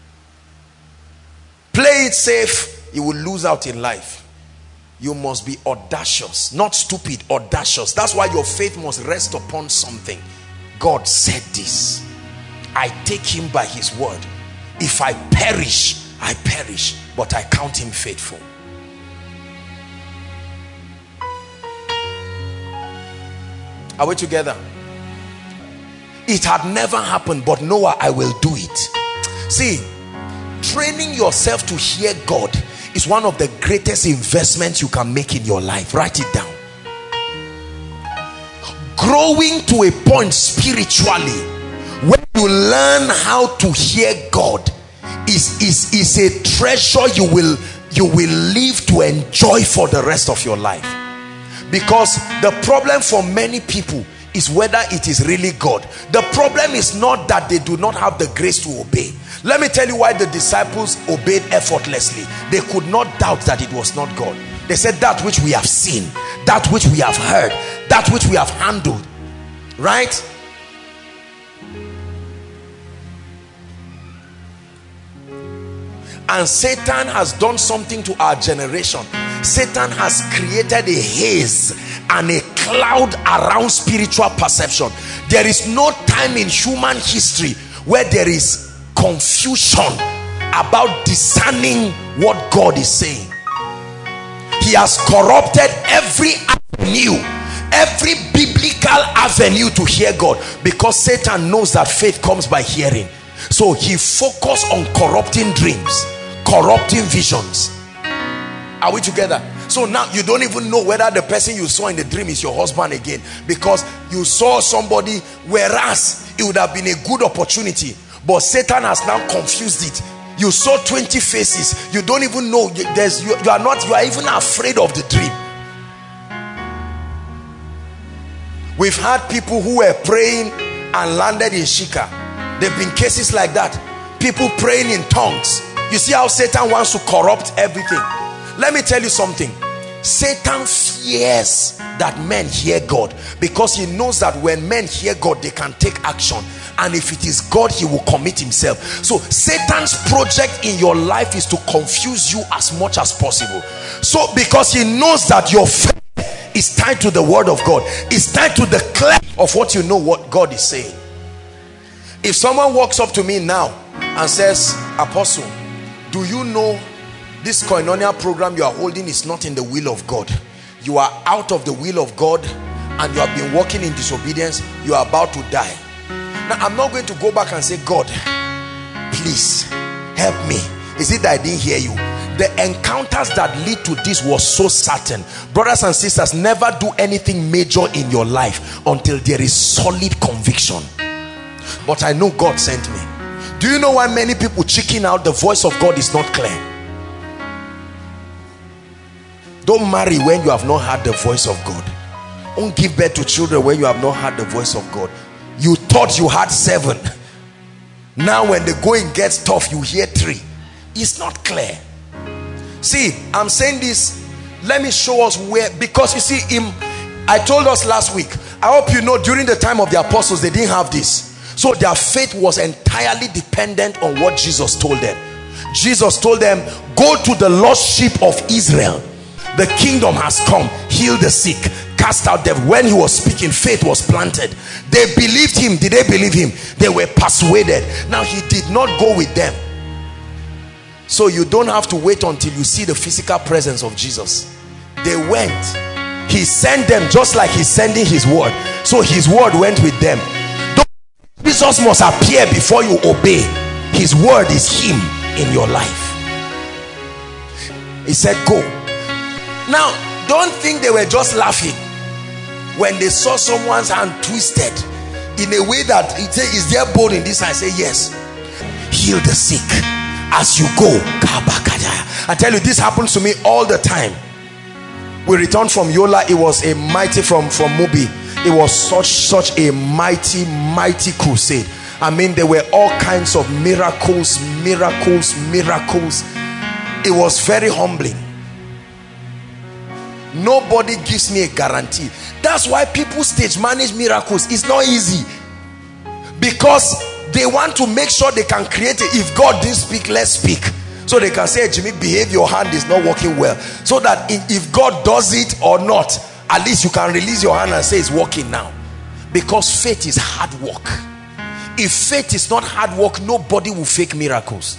C: Play it safe, you will lose out in life. You must be audacious, not stupid, audacious. That's why your faith must rest upon something. God said this. I take him by his word. If I perish, I perish, but I count him faithful. Are we together? It had never happened, but Noah, I will do it. See, training yourself to hear God is one of the greatest investments you can make in your life. Write it down. Growing to a point spiritually where you learn how to hear God is, is, is a treasure you will, you will live to enjoy for the rest of your life. Because the problem for many people is whether it is really God. The problem is not that they do not have the grace to obey. Let me tell you why the disciples obeyed effortlessly. They could not doubt that it was not God. They said, that which we have seen, that which we have heard, that which we have handled. Right? And Satan has done something to our generation. Satan has created a haze and a cloud around spiritual perception. There is no time in human history where there is confusion about discerning what God is saying. He has corrupted every avenue, every biblical avenue to hear God, because Satan knows that faith comes by hearing. So he focused on corrupting dreams, corrupting visions. Are we together? So now you don't even know whether the person you saw in the dream is your husband again, because you saw somebody, whereas it would have been a good opportunity, but Satan has now confused it. You saw twenty faces, you don't even know. There's you, you are not you are even afraid of the dream. We've had people who were praying and landed in Shika. There have been cases like that. People praying in tongues. You see how Satan wants to corrupt everything. Let me tell you something. Satan fears that men hear God, because he knows that when men hear God, they can take action. And if it is God, he will commit himself. So Satan's project in your life is to confuse you as much as possible. So because he knows that your faith is tied to the word of God, it's tied to the clear of what you know what God is saying. If someone walks up to me now and says, Apostle, do you know this koinonia program you are holding is not in the will of God? You are out of the will of God and you have been walking in disobedience. You are about to die. Now I'm not going to go back and say, God, please help me. Is it that I didn't hear you? The encounters that lead to this was so certain. Brothers and sisters, never do anything major in your life until there is solid conviction. But I know God sent me. Do you know why many people chicken out? The voice of God is not clear. Don't marry when you have not heard the voice of God. Don't give birth to children when you have not heard the voice of God. You thought you had seven. Now when the going gets tough, you hear three. It's not clear. See, I'm saying this, let me show us where, because you see, him, I told us last week, I hope you know, during the time of the apostles, they didn't have this. So their faith was entirely dependent on what Jesus told them. Jesus told them, go to the lost sheep of Israel. The kingdom has come. Heal the sick, cast out devils. When he was speaking, faith was planted. They believed him. Did they believe him? They were persuaded. Now he did not go with them. So you don't have to wait until you see the physical presence of Jesus. They went. He sent them just like he's sending his word. So his word went with them. Jesus must appear before you obey. His word is him in your life. He said, go. Now, don't think they were just laughing when they saw someone's hand twisted in a way that it says, is there bone in this? I say, yes. Heal the sick as you go. I tell you, this happens to me all the time. We returned from Yola. It was a mighty, from from Mubi. It was such such a mighty mighty crusade. I mean, there were all kinds of miracles, miracles, miracles. It was very humbling. Nobody gives me a guarantee. That's why people stage manage miracles. It's not easy, because they want to make sure they can create it. If God didn't speak, let's speak. So they can say, Jimmy, behave, your hand is not working well. So that if God does it or not, at least you can release your hand and say it's working now. Because faith is hard work. If faith is not hard work, nobody will fake miracles.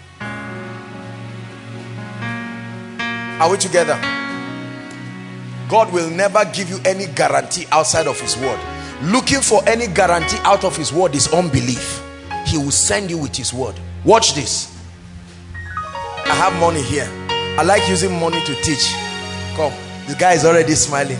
C: Are we together? God will never give you any guarantee outside of his word. Looking for any guarantee out of his word is unbelief. He will send you with his word. Watch this. I have money here. I like using money to teach. Come, the guy is already smiling.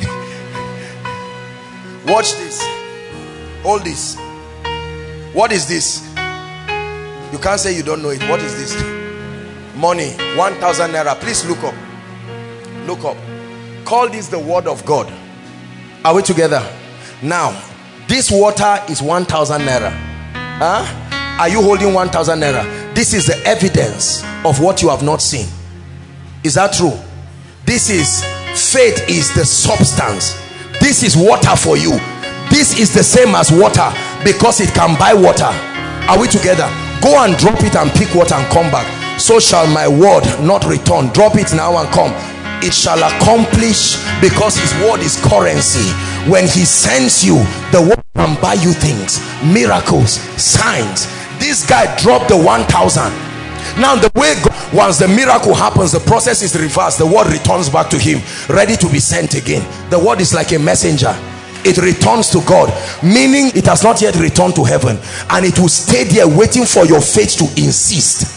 C: Watch this. Hold this. What is this? You can't say you don't know it. What is this? Money. one thousand naira. Please look up. Look up. Call this the word of God. Are we together? Now, this water is one thousand naira. Huh? Are you holding one thousand naira? This is the evidence of what you have not seen. Is that true? This is faith, is the substance. This is water for you. This is the same as water, because it can buy water. Are we together? Go and drop it and pick water and come back. So shall my word not return. Drop it now and come. It shall accomplish, because his word is currency. When he sends you, the word can buy you things, miracles, signs. This guy dropped the one thousand. Now the way God, once the miracle happens, the process is reversed. The word returns back to him, ready to be sent again. The word is like a messenger. It returns to God, meaning it has not yet returned to heaven, and it will stay there waiting for your faith to insist.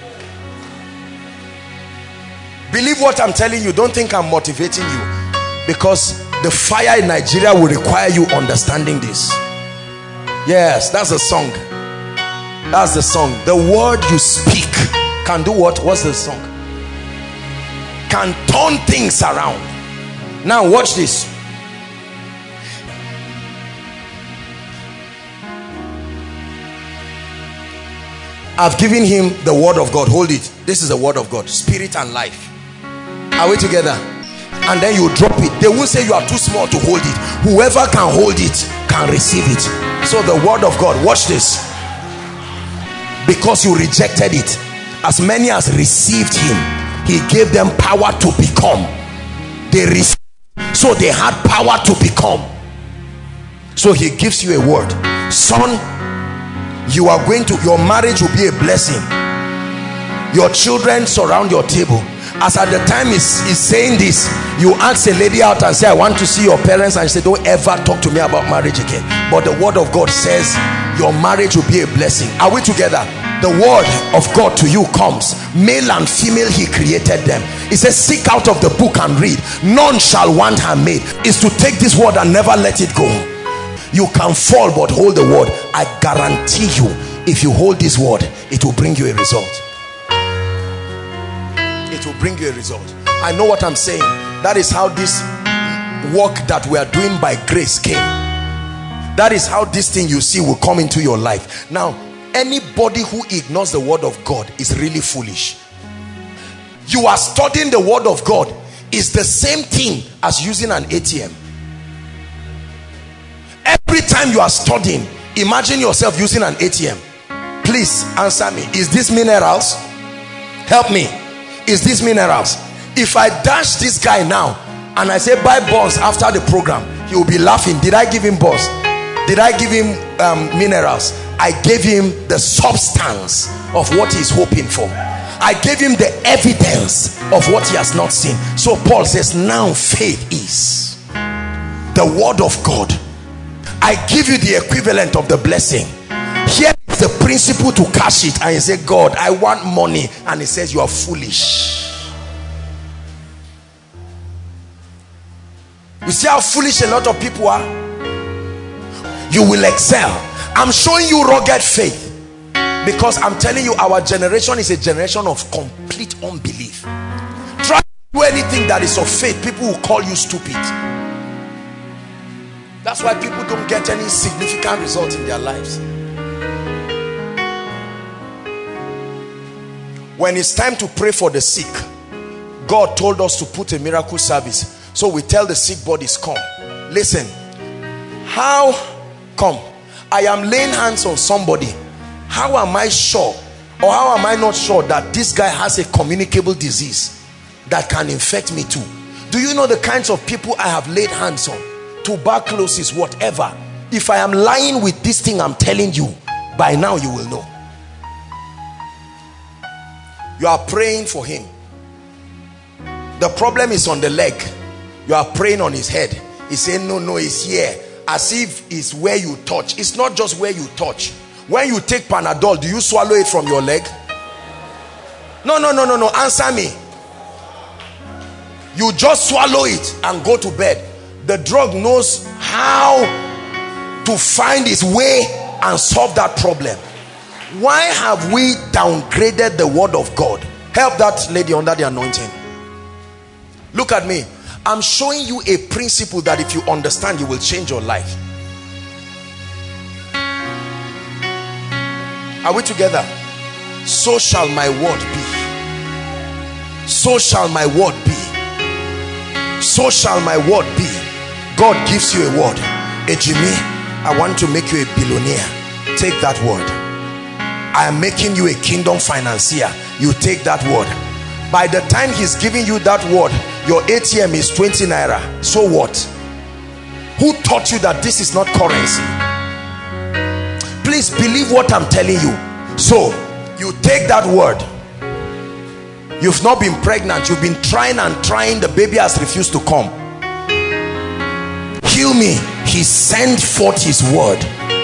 C: Believe what I'm telling you. Don't think I'm motivating you, because the fire in Nigeria will require you understanding this. Yes, that's the song. That's the song. The word you speak can do what? What's the song? Can turn things around. Now watch this. I've given him the word of God. Hold it. This is the word of God, spirit and life. Are we together? And then you drop it. They won't say you are too small to hold it. Whoever can hold it can receive it. So the word of God, watch this. Because you rejected it, as many as received him, he gave them power to become. They received, so they had power to become. So he gives you a word. Son, you are going to, your marriage will be a blessing. Your children surround your table. As at the time he's, he's saying this, you ask a lady out and say, I want to see your parents, and she say, don't ever talk to me about marriage again. But the word of God says your marriage will be a blessing. Are we together? The word of God to you comes, male and female he created them. He says, seek out of the book and read. None shall want her maid. Is to take this word and never let it go. You can fall, but hold the word. I guarantee you, if you hold this word, it will bring you a result. It will bring you a result. I know what I'm saying. That is how this work that we are doing by grace came. That is how this thing you see will come into your life. Now, anybody who ignores the word of God is really foolish. You are studying the word of God. It's the same thing as using an A T M. Every time you are studying, imagine yourself using an A T M. Please answer me. Is this minerals? Help me. Is this minerals? If I dash this guy now and I say buy bonds after the program, he will be laughing. Did I give him bonds? Did I give him um, minerals? I gave him the substance of what he's hoping for. I gave him the evidence of what he has not seen. So Paul says, now faith is the word of God. I give you the equivalent of the blessing. Here is the principle to cash it. And you say, God, I want money. And he says, you are foolish. You see how foolish a lot of people are? You will excel. I'm showing you rugged faith, because I'm telling you, our generation is a generation of complete unbelief. Try to do anything that is of faith, people will call you stupid. That's why people don't get any significant result in their lives. When it's time to pray for the sick, God told us to put a miracle service. So we tell the sick bodies, come. Listen, how come I am laying hands on somebody? How am I sure, or how am I not sure that this guy has a communicable disease that can infect me too? Do you know the kinds of people I have laid hands on? Tuberculosis, whatever. If I am lying with this thing I'm telling you, by now you will know. You are praying for him. The problem is on the leg. You are praying on his head. He's saying, no, no, it's here. As if it's where you touch. It's not just where you touch. When you take Panadol, do you swallow it from your leg? No, no, no, no, no. Answer me. You just swallow it and go to bed. The drug knows how to find its way and solve that problem. Why have we downgraded the word of God? Help that lady under the anointing. Look at me. I'm showing you a principle that if you understand, you will change your life. Are we together? So shall my word be. So shall my word be. So shall my word be. God gives you a word. Hey Jimmy, I want to make you a billionaire. Take that word. I am making you a kingdom financier. You take that word. By the time he's giving you that word, your A T M is twenty naira. So what? Who taught you that this is not currency? Please believe what I'm telling you. So you take that word. You've not been pregnant. You've been trying and trying. The baby has refused to come. Heal me. He sent forth his word.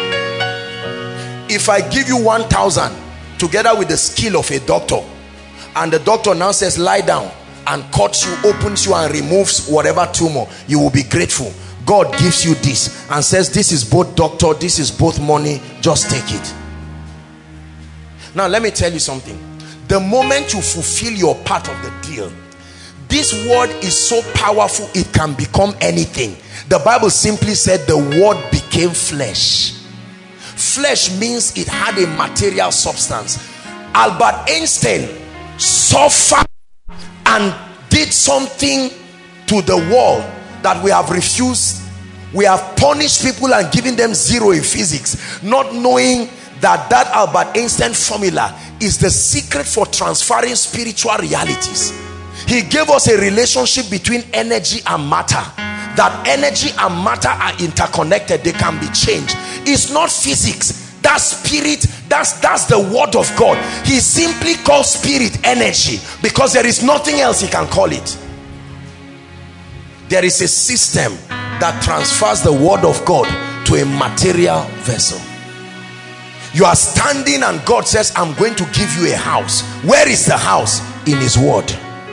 C: If I give you one thousand together with the skill of a doctor, and the doctor now says lie down, and cuts you, opens you and removes whatever tumor, you will be grateful. God gives you this and says this is both doctor, this is both money, just take it. Now let me tell you something. The moment you fulfill your part of the deal, this word is so powerful it can become anything. The Bible simply said the word became flesh. Flesh means it had a material substance. Albert Einstein suffered and did something to the world that we have refused. We have punished people and given them zero in physics, not knowing that that Albert Einstein formula is the secret for transferring spiritual realities. He gave us a relationship between energy and matter, that energy and matter are interconnected. They can be changed. It's not physics. That's spirit. That's that's the word of God. He simply calls spirit energy because there is nothing else he can call it. There is a system that transfers the word of God to a material vessel. You are standing and God says, I'm going to give you a house. Where is the house? In his word.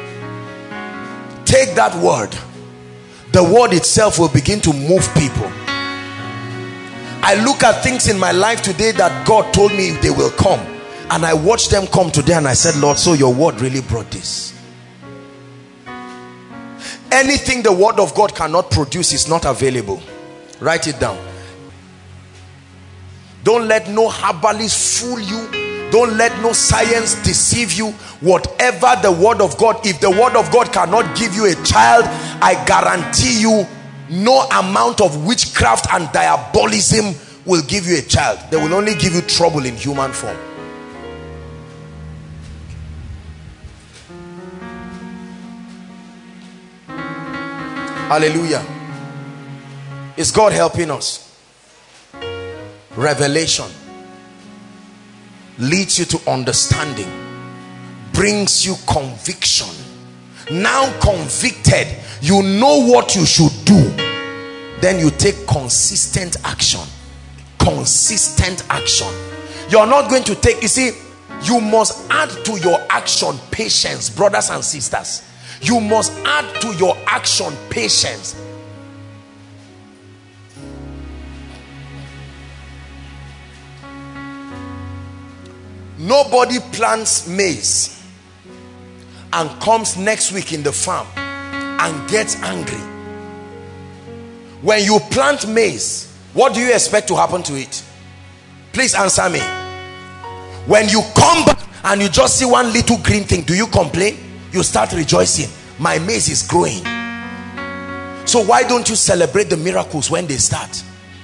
C: Take that word. The word itself will begin to move people. I look at things in my life today that God told me they will come, and I watched them come today, and I said, Lord, so your word really brought this. Anything the word of God cannot produce is not available. Write it down. Don't let no herbalist fool you. Don't let no science deceive you. Whatever the word of God, if the word of God cannot give you a child, I guarantee you no amount of witchcraft and diabolism will give you a child. They will only give you trouble in human form. Hallelujah. Is God helping us? Revelation leads you to understanding, brings you conviction. Now convicted, you know what you should do. Then you take consistent action. Consistent action. You are not going to take, you see, you must add to your action patience, brothers and sisters. You must add to your action patience. Nobody plants maize and comes next week in the farm and gets angry. When you plant maize, what do you expect to happen to it? Please answer me. When you come back and you just see one little green thing, do you complain? You start rejoicing. My maize is growing. So why don't you celebrate the miracles when they start?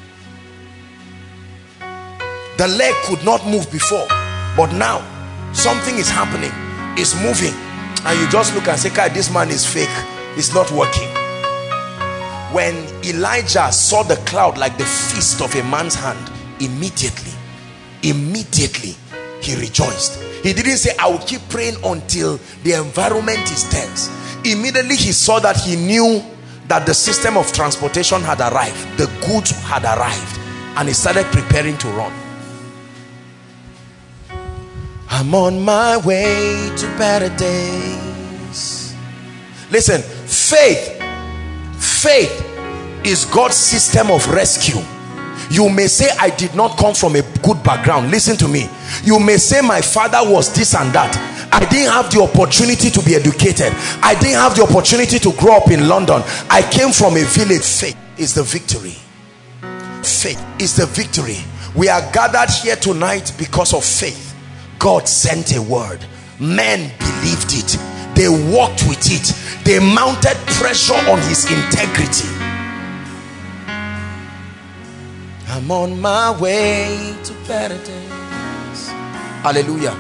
C: The leg could not move before, but now something is happening. It's moving, and you just look and say, God, this man is fake. It's not working. When Elijah saw the cloud like the fist of a man's hand, immediately, immediately he rejoiced. He didn't say, I will keep praying until the environment is tense. Immediately he saw that, he knew that the system of transportation had arrived, the goods had arrived, and he started preparing to run. I'm on my way to better days. Listen, faith, faith is God's system of rescue. You may say, I did not come from a good background. Listen to me. You may say, my father was this and that. I didn't have the opportunity to be educated. I didn't have the opportunity to grow up in London. I came from a village. Faith is the victory. Faith is the victory. We are gathered here tonight because of faith. God sent a word. Men believed it. They walked with it. They mounted pressure on his integrity. I'm on my way to better days. Hallelujah.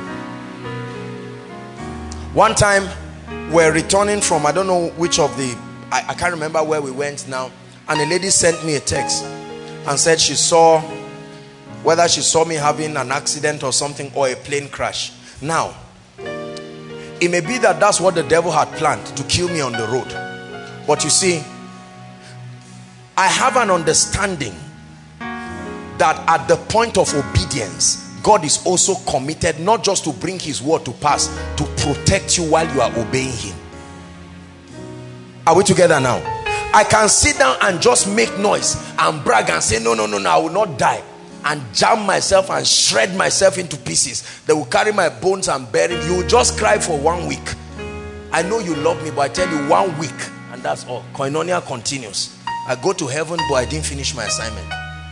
C: One time we're returning from, I don't know which of the, I, I can't remember where we went now, and a lady sent me a text and said she saw, whether she saw me having an accident or something, or a plane crash. Now, it may be that that's what the devil had planned, to kill me on the road. But you see, I have an understanding that at the point of obedience, God is also committed not just to bring his word to pass, to protect you while you are obeying him. Are we together now? I can sit down and just make noise and brag and say, no, no, no, no, I will not die, and jam myself and shred myself into pieces. They will carry my bones and bury me. You will just cry for one week. I know you love me, but I tell you, one week and that's all. Koinonia continues. I go to heaven, but I didn't finish my assignment.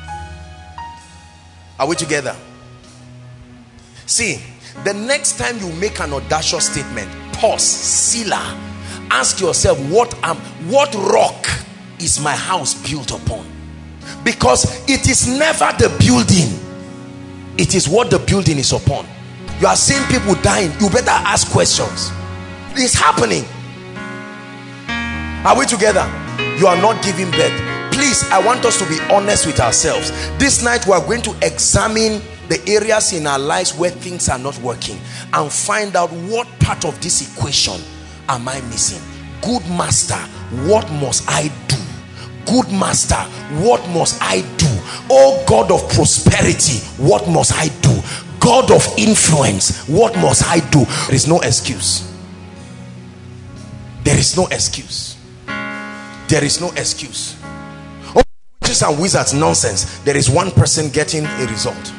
C: Are we together? See, the next time you make an audacious statement, pause, Selah, ask yourself, what am, what rock is my house built upon? Because it is never the building, it is what the building is upon. You are seeing people dying, you better ask questions. It's happening. Are we together? You are not giving birth. Please, I want us to be honest with ourselves. This night we are going to examine the areas in our lives where things are not working, and find out what part of this equation am I missing. Good master, what must I do? Good master, what must I do? Oh God of prosperity, what must I do? God of influence, what must I do? There is no excuse. There is no excuse. There is no excuse. Oh, witches and wizards, nonsense. There is one person getting a result.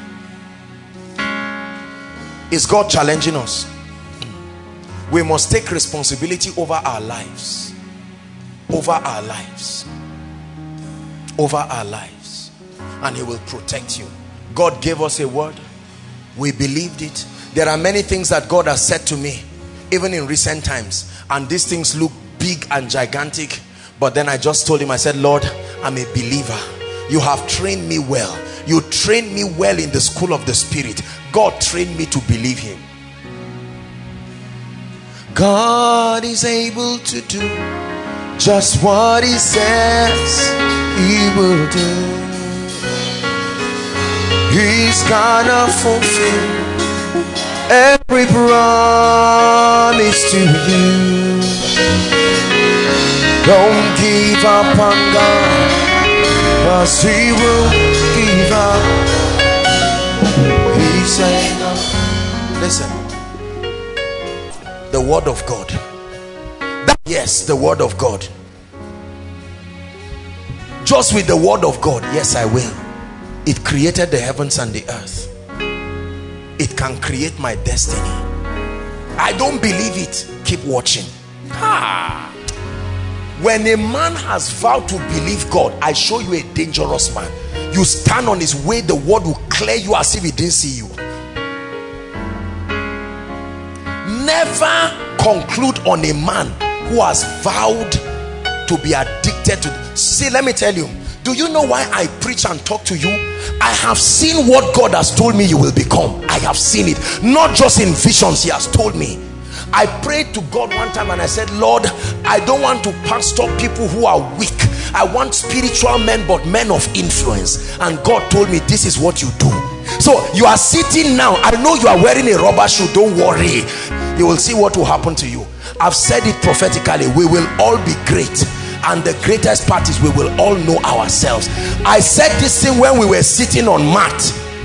C: Is God challenging us? We must take responsibility over our lives. Over our lives. Over our lives. And he will protect you. God gave us a word. We believed it. There are many things that God has said to me, even in recent times, and these things look big and gigantic, but then I just told him, I said, Lord, I'm a believer. You have trained me well. You trained me well in the school of the Spirit. God trained me to believe him. God is able to do just what he says he will do. He's gonna fulfill every promise to you. Don't give up on God, cause he will give up. He said, listen, the word of God. That, yes, the word of God. Just with the word of God, yes, I will. It created the heavens and the earth. It can create my destiny. I don't believe it. Keep watching. Ah. When a man has vowed to believe God, I show you a dangerous man. You stand on his way, the word will clear you as if he didn't see you. never conclude on a man who has vowed to be addicted to. See, let me tell you, do you know why I preach and talk to you? I have seen what God has told me you will become. I have seen it, not just in visions. He has told me. I prayed to God one time and I said, Lord, I don't want to pastor people who are weak. I want spiritual men, but men of influence. And God told me, this is what you do. So you are sitting now. I know you are wearing a rubber shoe. Don't worry. You will see what will happen to you. I've said it prophetically. We will all be great. And the greatest part is we will all know ourselves. I said this thing when we were sitting on mat.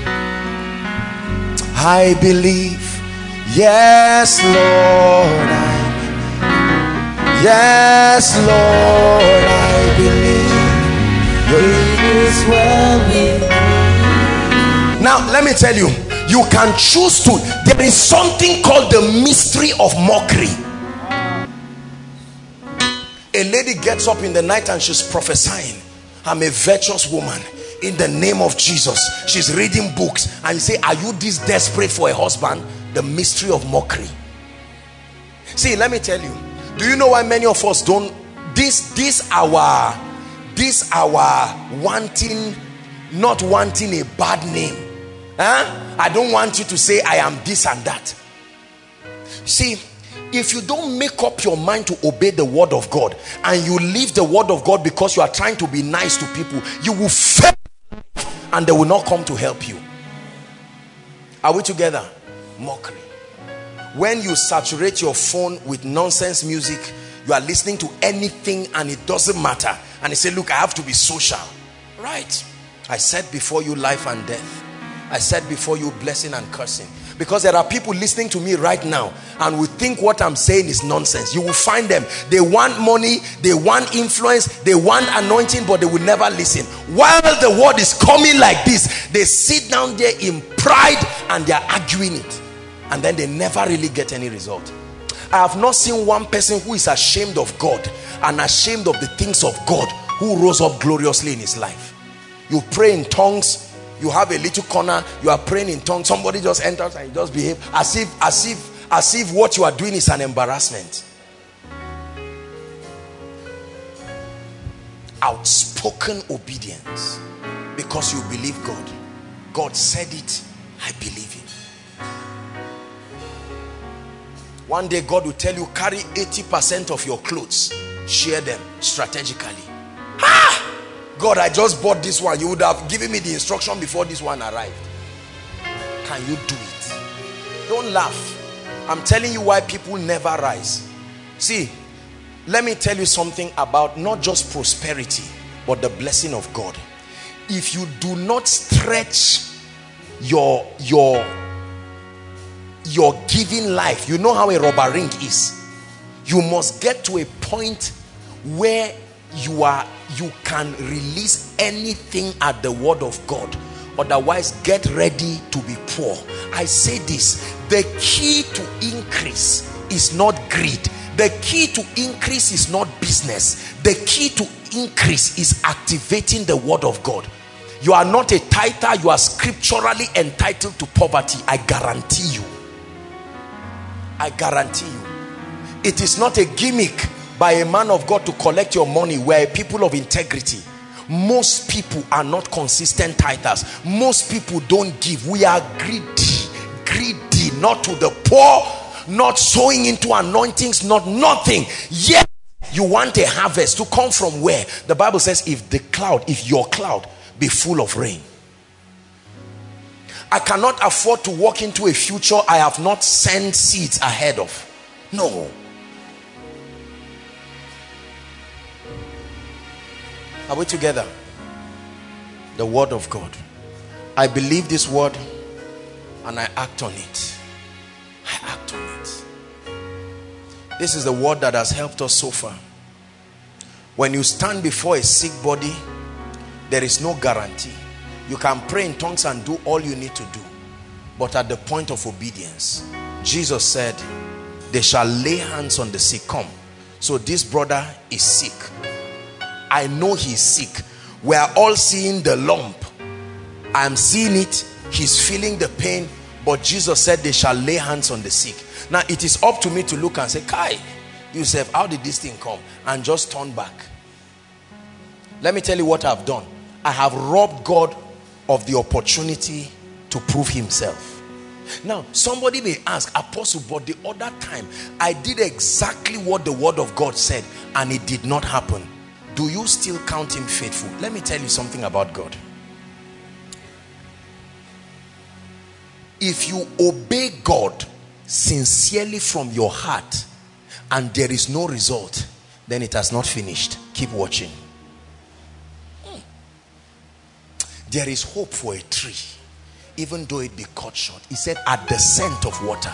C: I believe. Yes, Lord, I believe. Yes, Lord, I believe. It is well with me. Now, let me tell you, you can choose to. There is something called the mystery of mockery. A lady gets up in the night and she's prophesying. I'm a virtuous woman. In the name of Jesus. She's reading books. And you say, are you this desperate for a husband? The mystery of mockery. See, let me tell you, do you know why many of us don't, this this our this our wanting, not wanting a bad name, huh? I don't want you to say I am this and that. See, if you don't make up your mind to obey the word of God, and you leave the word of God because you are trying to be nice to people, you will fail and they will not come to help you. Are we together? Mockery. When you saturate your phone with nonsense music, you are listening to anything and it doesn't matter, and they say, look, I have to be social. Right? I said before you life and death. I said before you blessing and cursing. Because there are people listening to me right now and will think what I'm saying is nonsense. You will find them. They want money, they want influence, they want anointing, but they will never listen. While the word is coming like this, they sit down there in pride and they are arguing it. And then they never really get any result. I have not seen one person who is ashamed of God and ashamed of the things of God who rose up gloriously in his life. You pray in tongues, you have a little corner, you are praying in tongues, somebody just enters and you just behave as if as if as if what you are doing is an embarrassment. Outspoken obedience because you believe God. God said it, I believe it. One day God will tell you, carry eighty percent of your clothes, share them strategically. Ah! God, I just bought this one. You would have given me the instruction before this one arrived. Can you do it? Don't laugh. I'm telling you why people never rise. See, let me tell you something about not just prosperity, but the blessing of God. If you do not stretch your your your giving life, you know how a rubber ring is. You must get to a point where you are you can release anything at the word of God. Otherwise, get ready to be poor. I say this, the key to increase is not greed. The key to increase is not business. The key to increase is activating the word of God. You are not a tither, you are scripturally entitled to poverty. I guarantee you. I guarantee you. It is not a gimmick by a man of God to collect your money. We are people of integrity. Most people are not consistent tithers. Most people don't give. We are greedy. Greedy, not to the poor, not sowing into anointings, not nothing. Yet you want a harvest to come from where? The Bible says, if the cloud, if your cloud be full of rain. I cannot afford to walk into a future I have not sent seeds ahead of. No. Are we together? The word of God. I believe this word and I act on it. I act on it. This is the word that has helped us so far. When you stand before a sick body, there is no guarantee. You can pray in tongues and do all you need to do. But at the point of obedience, Jesus said, they shall lay hands on the sick. Come. So this brother is sick. I know he's sick. We are all seeing the lump. I'm seeing it. He's feeling the pain. But Jesus said they shall lay hands on the sick. Now it is up to me to look and say, Kai, Yusuf, how did this thing come? And just turn back. Let me tell you what I've done. I have robbed God of the opportunity to prove himself. Now somebody may ask, Apostle, but the other time I did exactly what the word of God said and it did not happen. Do you still count him faithful? Let me tell you something about God. If you obey God sincerely from your heart and there is no result, then it has not finished. Keep watching. Hmm. There is hope for a tree, even though it be cut short. He said, at the scent of water.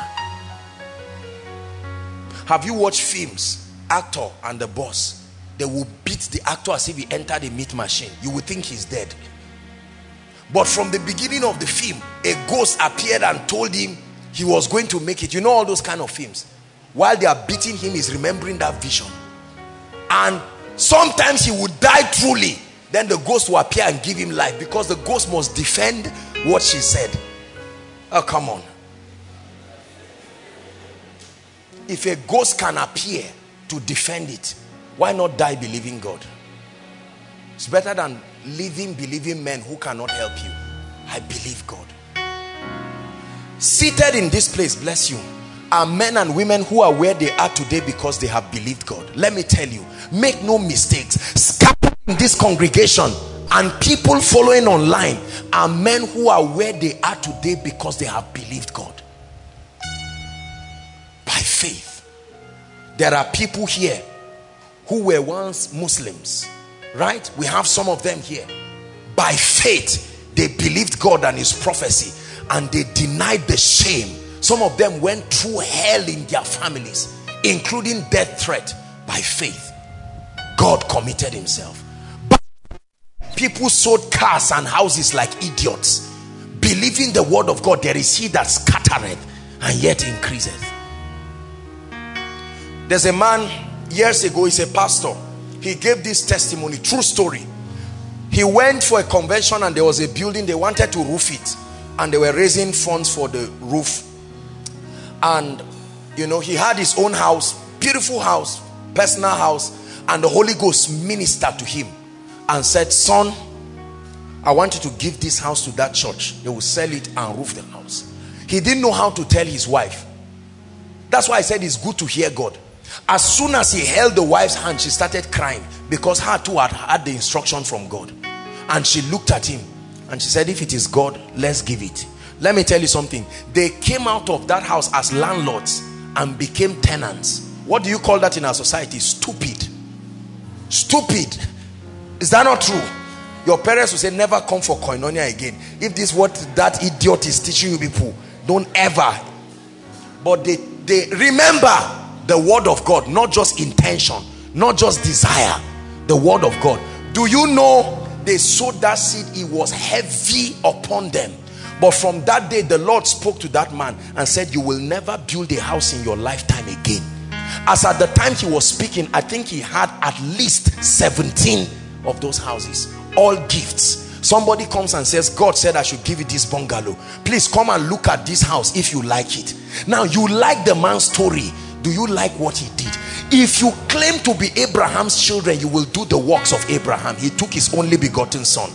C: Have you watched films? Actor and the boss, they will beat the actor as if he entered a meat machine. You would think he's dead. But from the beginning of the film, a ghost appeared and told him he was going to make it. You know all those kind of films. While they are beating him, he's remembering that vision. And sometimes he would die truly. Then the ghost will appear and give him life, because the ghost must defend what she said. Oh, come on. If a ghost can appear to defend it, why not die believing God? It's better than living believing men who cannot help you. I believe God. Seated in this place, bless you, are men and women who are where they are today because they have believed God. Let me tell you, make no mistakes. Scattered in this congregation and people following online are men who are where they are today because they have believed God. By faith. There are people here who were once Muslims, right? We have some of them here. By faith, they believed God and his prophecy, and they denied the shame. Some of them went through hell in their families, including death threat. By faith, God committed himself. But people sold cars and houses like idiots, believing the word of God. There is he that scattereth and yet increaseth. There's a man years ago, he's a pastor. He gave this testimony, true story. He went for a convention and there was a building, they wanted to roof it, and they were raising funds for the roof. And you know, he had his own house, beautiful house, personal house, and the Holy Ghost ministered to him and said, son, I want you to give this house to that church. They will sell it and roof the house. He didn't know how to tell his wife. That's why I said it's good to hear God. As soon as he held the wife's hand, she started crying, because her too had had the instruction from God. And she looked at him and she said, if it is God, let's give it. Let me tell you something. They came out of that house as landlords and became tenants. What do you call that in our society? Stupid. Stupid. Is that not true? Your parents will say, never come for koinonia again. If this is what that idiot is teaching you people, don't ever. But they, they remember the word of God, not just intention, not just desire, the word of God. Do you know they sowed that seed? It was heavy upon them. But from that day, the Lord spoke to that man and said, you will never build a house in your lifetime again. As at the time he was speaking, I think he had at least seventeen of those houses, all gifts. Somebody comes and says, God said I should give you this bungalow. Please come and look at this house if you like it. Now you like the man's story. Do you like what he did? If you claim to be Abraham's children, you will do the works of Abraham. He took his only begotten son.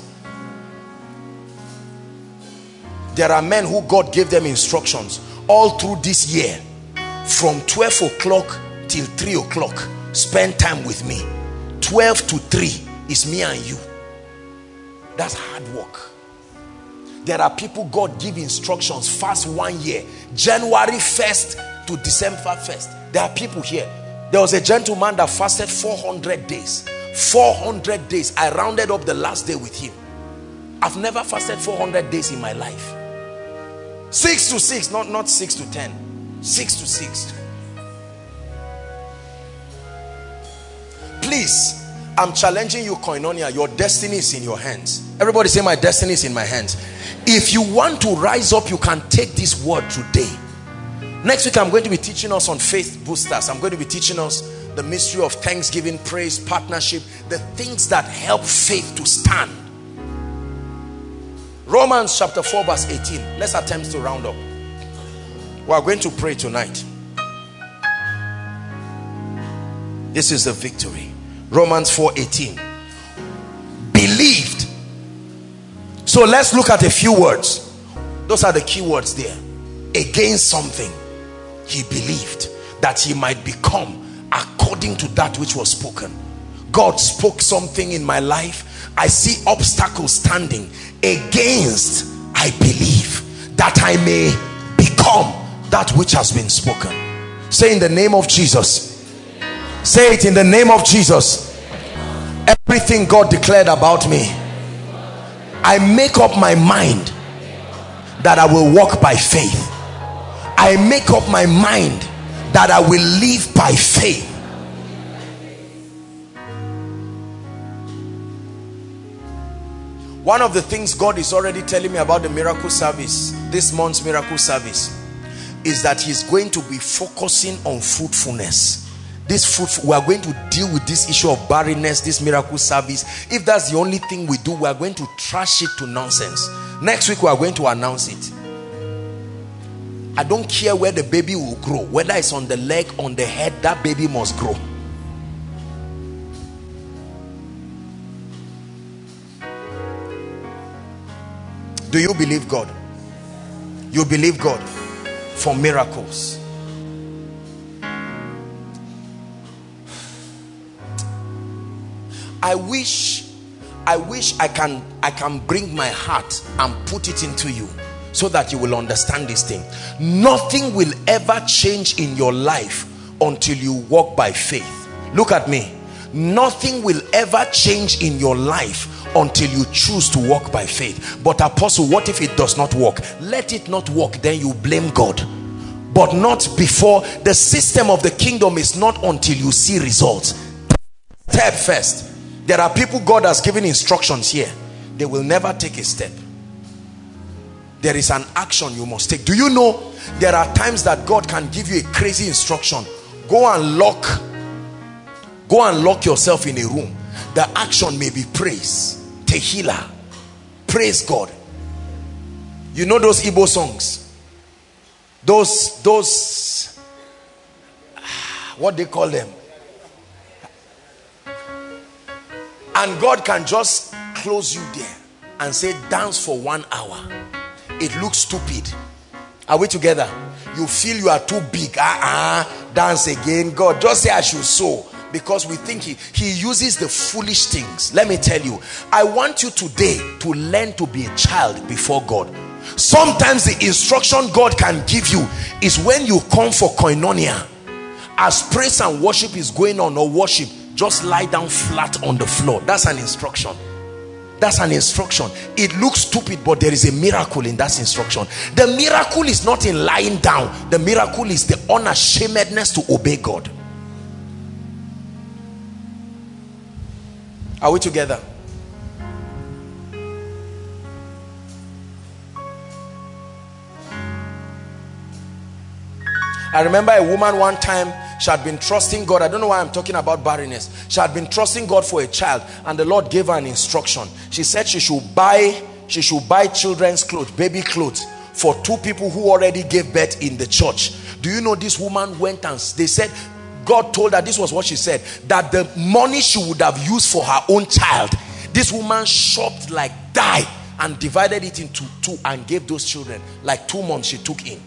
C: There are men who God gave them instructions all through this year. From twelve o'clock till three o'clock, spend time with me. twelve to three is me and you. That's hard work. There are people God give instructions, fast one year, January first to December first. There are people here. There was a gentleman that fasted four hundred days. four hundred days. I rounded up the last day with him. I've never fasted four hundred days in my life. Six to six, not, not six to ten. Six to six. Please, I'm challenging you, Koinonia. Your destiny is in your hands. Everybody say, my destiny is in my hands. If you want to rise up, you can take this word today. Next week, I'm going to be teaching us on faith boosters. I'm going to be teaching us the mystery of thanksgiving, praise, partnership, the things that help faith to stand. Romans chapter four verse eighteen. Let's attempt to round up. We are going to pray tonight. This is the victory. Romans four eighteen. Believed. So let's look at a few words. Those are the key words there. Against something, he believed that he might become according to that which was spoken. God spoke something in my life. I see obstacles standing. Against, I believe that I may become that which has been spoken. Say in the name of Jesus. Say it in the name of Jesus. Everything God declared about me, I make up my mind that I will walk by faith. I make up my mind that I will live by faith. One of the things God is already telling me about the miracle service, this month's miracle service, is that he's going to be focusing on fruitfulness. This fruit, we are going to deal with this issue of barrenness, this miracle service. If that's the only thing we do, we are going to trash it to nonsense. Next week we are going to announce it. I don't care where the baby will grow, whether it's on the leg, on the head, that baby must grow. Do you believe God? You believe God for miracles. I wish I wish I can I can bring my heart and put it into you so that you will understand this thing. Nothing will ever change in your life until you walk by faith. Look at me. Nothing will ever change in your life until you choose to walk by faith. But Apostle, what if it does not work? Let it not work, then you blame God. But not before. The system of the kingdom is not until you see results. Step first. There are people God has given instructions here. They will never take a step. There is an action you must take. Do you know there are times that God can give you a crazy instruction? Go and lock Go and lock yourself in a room. The action may be praise. Tehillah. Praise God. You know those Igbo songs? Those, those, what they call them? And God can just close you there and say, dance for one hour. It looks stupid. Are we together? You feel you are too big. Ah, uh-uh, dance again. God, just say I should sow. Because we think he, he uses the foolish things. Let me tell you, I want you today to learn to be a child before God. Sometimes the instruction God can give you is when you come for koinonia. As praise and worship is going on, or worship, just lie down flat on the floor. That's an instruction. That's an instruction. It looks stupid, but there is a miracle in that instruction. The miracle is not in lying down. The miracle is the unashamedness to obey God. Are we together? I remember a woman one time, she had been trusting God. I don't know why I'm talking about barrenness. She had been trusting God for a child, and the Lord gave her an instruction. She said she should buy, she should buy children's clothes, baby clothes, for two people who already gave birth in the church. Do you know this woman went and they said, God told her, this was what she said, that the money she would have used for her own child, this woman shopped like die and divided it into two and gave those children. Like two months she took in.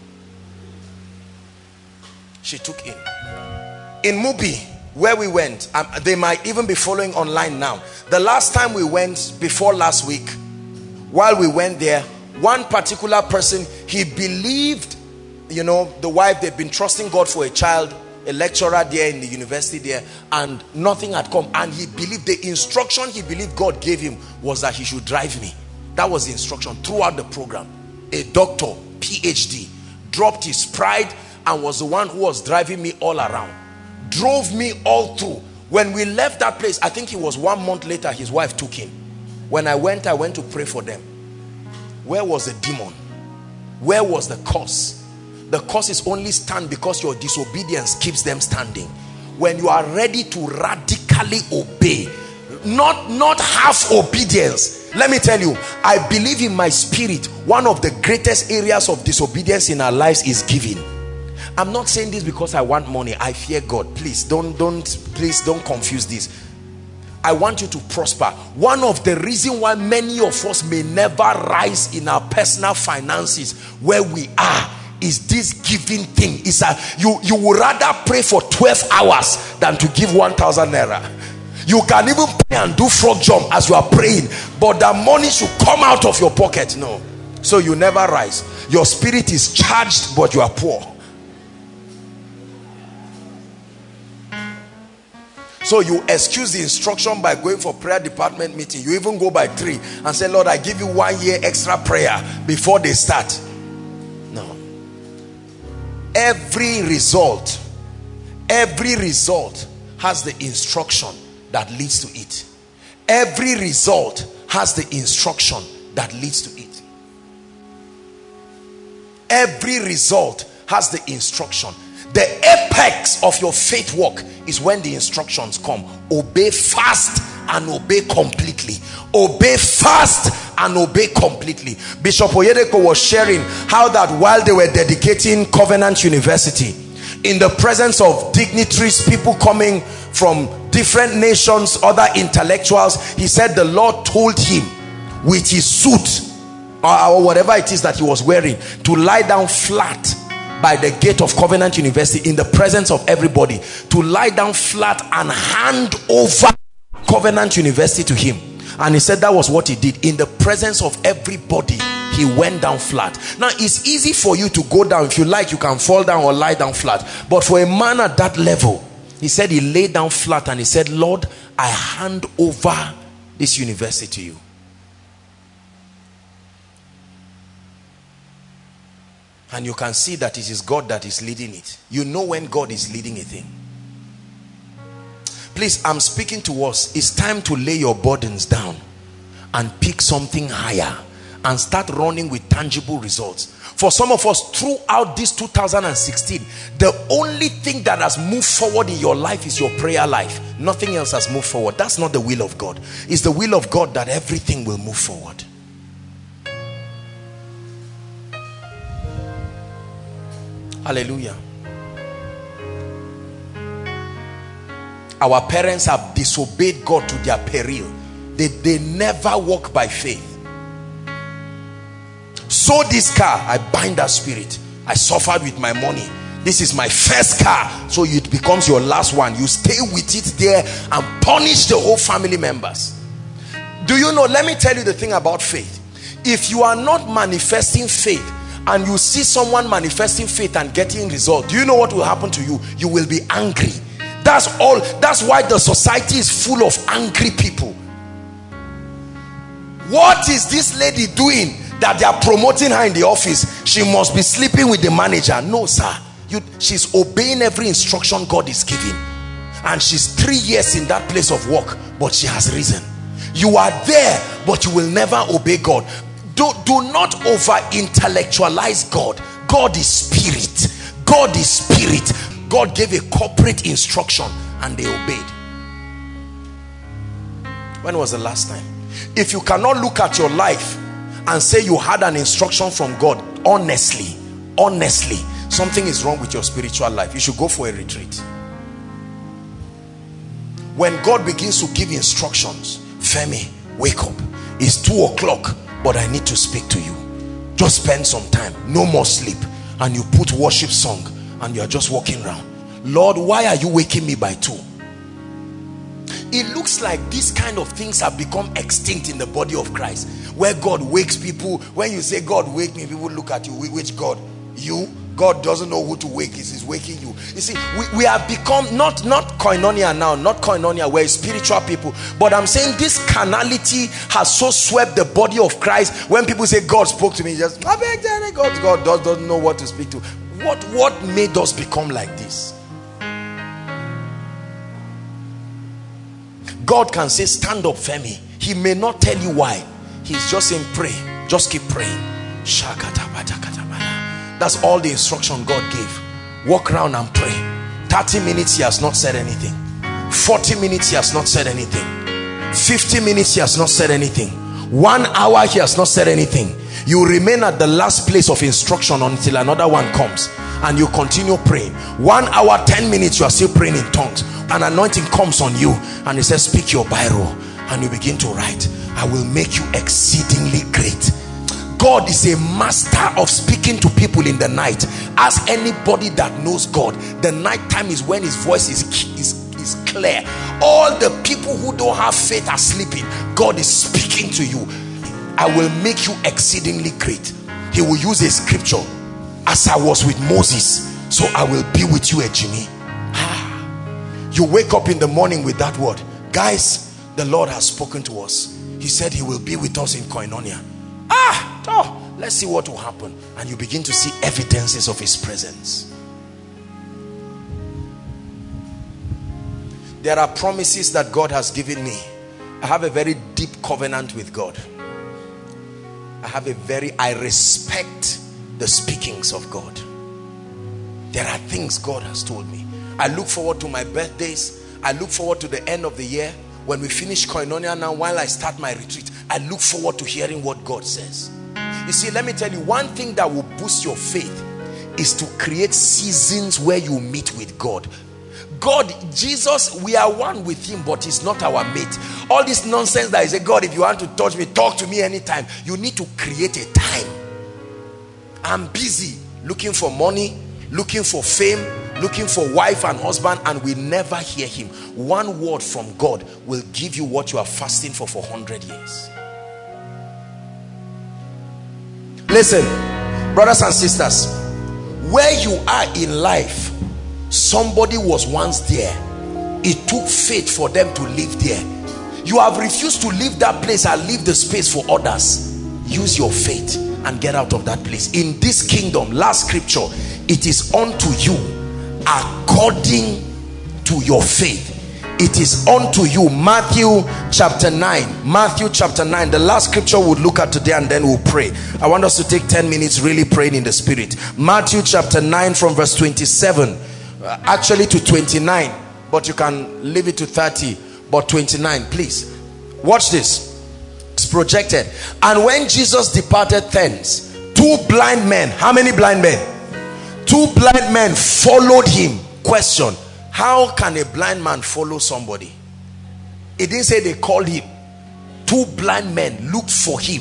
C: She took in. In Mubi, where we went, um, they might even be following online now. The last time we went, before last week, while we went there, one particular person, he believed, you know, the wife, they'd been trusting God for a child, a lecturer there in the university there, and nothing had come. And he believed, the instruction he believed God gave him was that he should drive me. That was the instruction throughout the program. A doctor, P H D, dropped his pride and was the one who was driving me all around. Drove me all through. When we left that place, I think it was one month later, his wife took him. When I went, I went to pray for them. Where was the demon? Where was the curse? The curses only stand because your disobedience keeps them standing. When you are ready to radically obey, not not half obedience. Let me tell you, I believe in my spirit, one of the greatest areas of disobedience in our lives is giving. I'm not saying this because I want money. I fear God. Please don't, don't, please don't confuse this. I want you to prosper. One of the reasons why many of us may never rise in our personal finances where we are is this giving thing. Is that you, you would rather pray for twelve hours than to give one thousand naira. You can even pray and do frog jump as you are praying, but the money should come out of your pocket. No. So you never rise. Your spirit is charged, but you are poor. So you excuse the instruction by going for prayer department meeting. You even go by three and say, Lord, I give you one year extra prayer before they start. No. Every result, every result has the instruction that leads to it. Every result has the instruction that leads to it. Every result has the instruction. The apex of your faith walk is when the instructions come. Obey fast and obey completely. Obey fast and obey completely. Bishop Oyedepo was sharing how that while they were dedicating Covenant University, in the presence of dignitaries, people coming from different nations, other intellectuals, he said the Lord told him with his suit or whatever it is that he was wearing to lie down flat by the gate of Covenant University in the presence of everybody, to lie down flat and hand over Covenant University to him. And he said that was what he did. In the presence of everybody, he went down flat. Now it's easy for you to go down. If you like, you can fall down or lie down flat. But for a man at that level, he said he lay down flat and he said, Lord, I hand over this university to you. And you can see that it is God that is leading it. You know when God is leading a thing. Please, I'm speaking to us. It's time to lay your burdens down and pick something higher and start running with tangible results. For some of us, throughout this two thousand sixteen, the only thing that has moved forward in your life is your prayer life. Nothing else has moved forward. That's not the will of God. It's the will of God that everything will move forward. Hallelujah. Our parents have disobeyed God to their peril. They, they never walk by faith. So this car, I bind that spirit. I suffered with my money. This is my first car, so it becomes your last one. You stay with it there and punish the whole family members. Do you know, let me tell you the thing about faith. If you are not manifesting faith and you see someone manifesting faith and getting results, do you know what will happen to you? You will be angry. That's all. That's why the society is full of angry people. What is this lady doing that they are promoting her in the office? She must be sleeping with the manager. No, sir. You, she's obeying every instruction God is giving. And she's three years in that place of work, but she has risen. You are there, but you will never obey God. Do, do not over intellectualize God. God is spirit. God is spirit. God gave a corporate instruction and they obeyed. When was the last time? If you cannot look at your life and say you had an instruction from God, honestly, honestly, something is wrong with your spiritual life. You should go for a retreat. When God begins to give instructions, Femi, wake up. It's two o'clock, but I need to speak to you. Just spend some time, no more sleep. And you put worship song and you're just walking around. Lord, why are you waking me by two? It looks like these kind of things have become extinct in the body of Christ, where God wakes people. When you say God wake me, people look at you. Which God? You? God doesn't know who to wake. He's waking you. You see, we, we have become not not koinonia now, not koinonia, we're spiritual people. But I'm saying this carnality has so swept the body of Christ. When people say God spoke to me, just God, God does, doesn't know what to speak to. What what made us become like this? God can say, stand up, Femi. He may not tell you why. He's just saying, pray. Just keep praying. That's all the instruction God gave. Walk around and pray. thirty minutes he has not said anything. forty minutes he has not said anything. fifty minutes he has not said anything. One hour he has not said anything. You remain at the last place of instruction until another one comes. and you continue praying. One hour, ten minutes, you are still praying in tongues. An anointing comes on you and it says, speak your biro, and you begin to write, I will make you exceedingly great. God is a master of speaking to people in the night. Ask anybody that knows God. The night time is when his voice is, is, is clear. All the people who don't have faith are sleeping. God is speaking to you. I will make you exceedingly great. He will use a scripture. As I was with Moses, so I will be with you, Ejimi. Ah. You wake up in the morning with that word. Guys, the Lord has spoken to us. He said he will be with us in Koinonia. Ah, oh, let's see what will happen. And you begin to see evidences of his presence. There are promises that God has given me. I have a very deep covenant with God. I have a very, I respect the speakings of God. There are things God has told me. I look forward to my birthdays. I look forward to the end of the year. When we finish Koinonia now, while I start my retreat, I look forward to hearing what God says. You see, let me tell you, one thing that will boost your faith is to create seasons where you meet with God. God, Jesus, we are one with him, but he's not our mate. All this nonsense that is a God, if you want to touch me, talk to me anytime. You need to create a time. I'm busy looking for money, looking for fame, looking for wife and husband, and we never hear him. One word from God will give you what you are fasting for for one hundred years. Listen, brothers and sisters, where you are in life, somebody was once there. It took faith for them to live there. You have refused to leave that place and leave the space for others. Use your faith and get out of that place. In this kingdom, last scripture, it is unto you according to your faith. It is unto you. Matthew chapter nine. Matthew chapter nine. The last scripture we'll look at today, and then we'll pray. I want us to take ten minutes really praying in the spirit. Matthew chapter nine from verse twenty-seven. Uh, actually to twenty-nine, but you can leave it to thirty, but twenty-nine, please. Watch this. It's projected. And when Jesus departed thence, two blind men, how many blind men? Two blind men followed him. Question: how can a blind man follow somebody? It didn't say they called him. Two blind men looked for him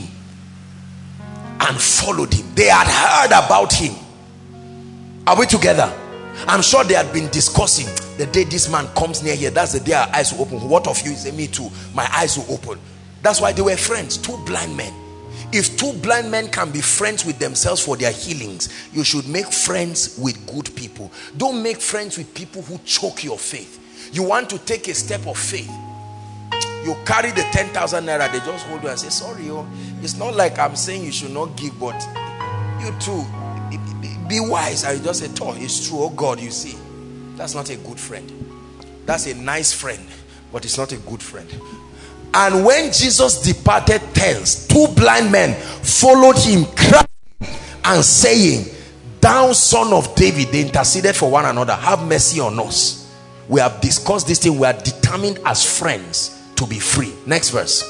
C: and followed him. They had heard about him. Are we together? I'm sure they had been discussing. The day this man comes near here, that's the day our eyes will open. What of you? Say, me too. My eyes will open. That's why they were friends. Two blind men. If two blind men can be friends with themselves for their healings, you should make friends with good people. Don't make friends with people who choke your faith. You want to take a step of faith, you carry the ten thousand naira, they just hold you and say, sorry, oh, it's not like I'm saying you should not give, but you too, be wise. And you just say, oh, it's true, oh God, you see. That's not a good friend. That's a nice friend, but it's not a good friend. And when Jesus departed thence, two blind men followed him, crying and saying, thou son of David. They interceded for one another, have mercy on us. We have discussed this thing. We are determined as friends to be free. Next verse.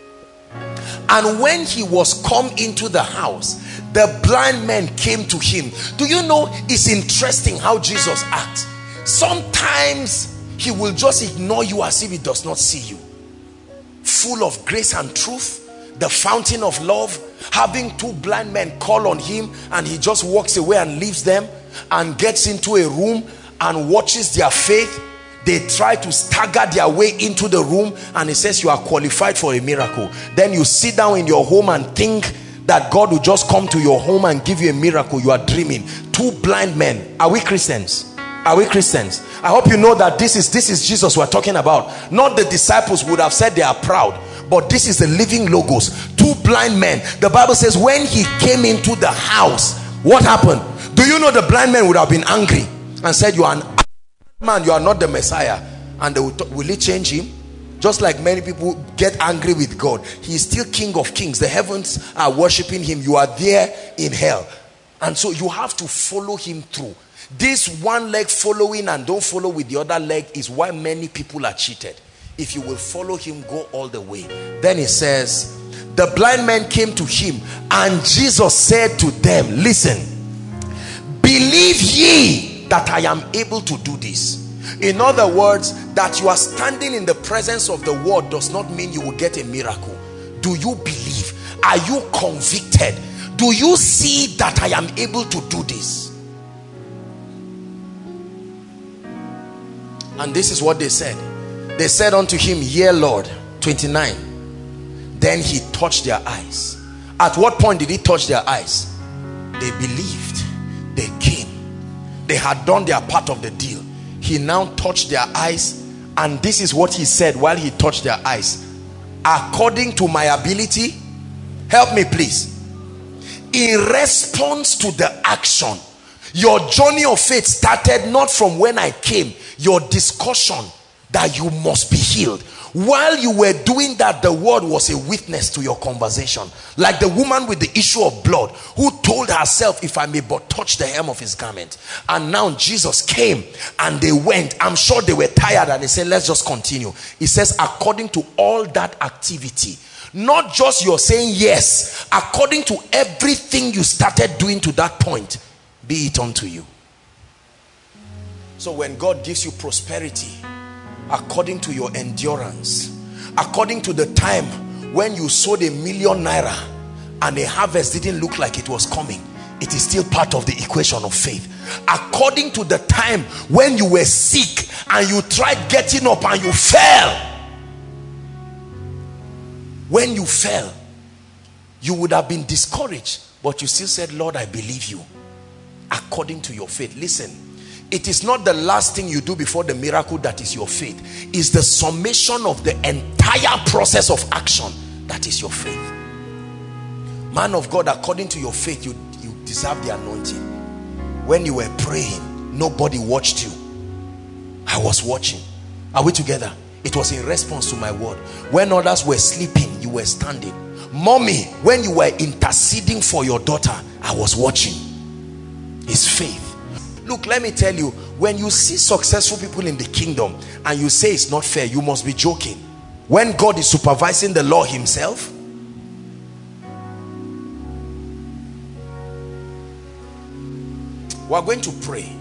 C: And when he was come into the house, the blind men came to him. Do you know, it's interesting how Jesus acts. Sometimes he will just ignore you as if he does not see you. Full of grace and truth, the fountain of love, having two blind men call on him, and he just walks away and leaves them and gets into a room and watches their faith. They try to stagger their way into the room, and he says, you are qualified for a miracle. Then you sit down in your home and think that God will just come to your home and give you a miracle. You are dreaming. Two blind men. Are we Christians? Are we Christians? I hope you know that this is this is Jesus we're talking about. Not the disciples would have said they are proud, but this is the living logos. Two blind men. The Bible says when he came into the house, what happened? Do you know the blind men would have been angry and said, you are an man, you are not the Messiah. And they will, will it change him? Just like many people get angry with God. He is still King of Kings. The heavens are worshiping him. You are there in hell. And so you have to follow him through. This one leg following and don't follow with the other leg is why many people are cheated. If you will follow him, go all the way. Then he says, the blind men came to him, and Jesus said to them, listen, be believe ye that I am able to do this. In other words, that you are standing in the presence of the word does not mean you will get a miracle. Do you believe? Are you convicted? Do you see that I am able to do this? And this is what they said. They said unto him, yea, Lord. twenty-nine. Then he touched their eyes. At what point did he touch their eyes? They believed. They came. They had done their part of the deal. He now touched their eyes, and this is what he said while he touched their eyes. According to my ability, help me please. In response to the action, your journey of faith started not from when I came, your discussion that you must be healed. While you were doing that, the word was a witness to your conversation. Like the woman with the issue of blood who told herself, if I may but touch the hem of his garment. And now Jesus came and they went. I'm sure they were tired and they said, let's just continue. He says, according to all that activity, not just you're saying yes, according to everything you started doing to that point, be it unto you. So when God gives you prosperity, according to your endurance, according to the time when you sowed a million naira and a harvest didn't look like it was coming, it is still part of the equation of faith. According to the time when you were sick and you tried getting up and you fell, when you fell, you would have been discouraged, but you still said, Lord, I believe you. According to your faith. Listen, it is not the last thing you do before the miracle that is your faith. It's the summation of the entire process of action that is your faith. Man of God, according to your faith, you, you deserve the anointing. When you were praying, nobody watched you. I was watching. Are we together? It was in response to my word. When others were sleeping, you were standing. Mommy, when you were interceding for your daughter, I was watching. It's faith. Look, let me tell you, when you see successful people in the kingdom and you say it's not fair, you must be joking. When God is supervising the law himself, we are going to pray.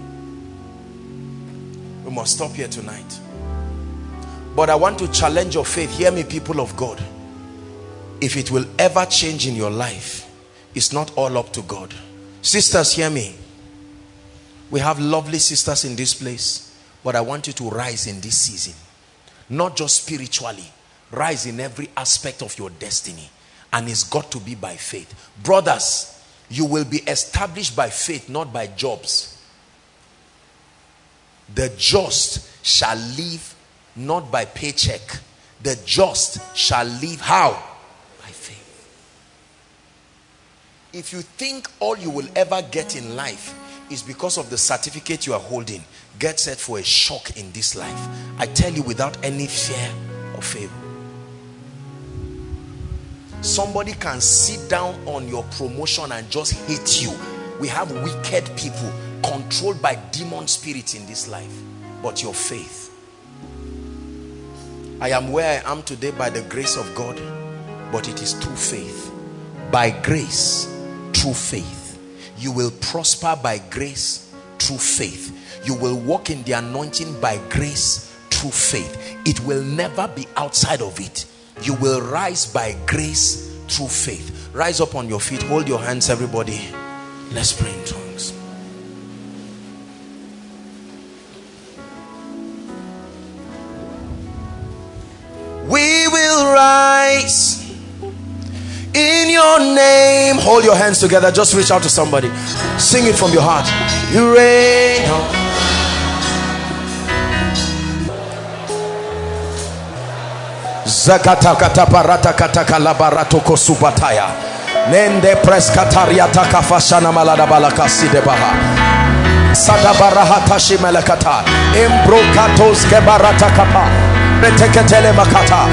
C: We must stop here tonight. But I want to challenge your faith. Hear me, people of God. If it will ever change in your life, it's not all up to God. Sisters, hear me. We have lovely sisters in this place, but I want you to rise in this season. Not just spiritually, rise in every aspect of your destiny. And it's got to be by faith. Brothers, you will be established by faith, not by jobs. The just shall live not by paycheck. The just shall live how? By faith. If you think all you will ever get in life is because of the certificate you are holding, get set for a shock in this life. I tell you, without any fear or favor. Somebody can sit down on your promotion and just hate you. We have wicked people controlled by demon spirits in this life. But your faith. I am where I am today by the grace of God, but it is through faith. By grace, through faith. You will prosper by grace, through faith. You will walk in the anointing by grace, through faith. It will never be outside of it. You will rise by grace, through faith. Rise up on your feet. Hold your hands, everybody. Let's pray in tongues. We will rise in your name. Hold your hands together. Just reach out to somebody. Sing it from your heart. You reign. Zakata kata parata kata kalabarato kosubataya. Nende preskatariata kafashana malada balakasi de baha. Sadabarahata shimelekata. Embrokatos kebarata kapa. Beteketele makata.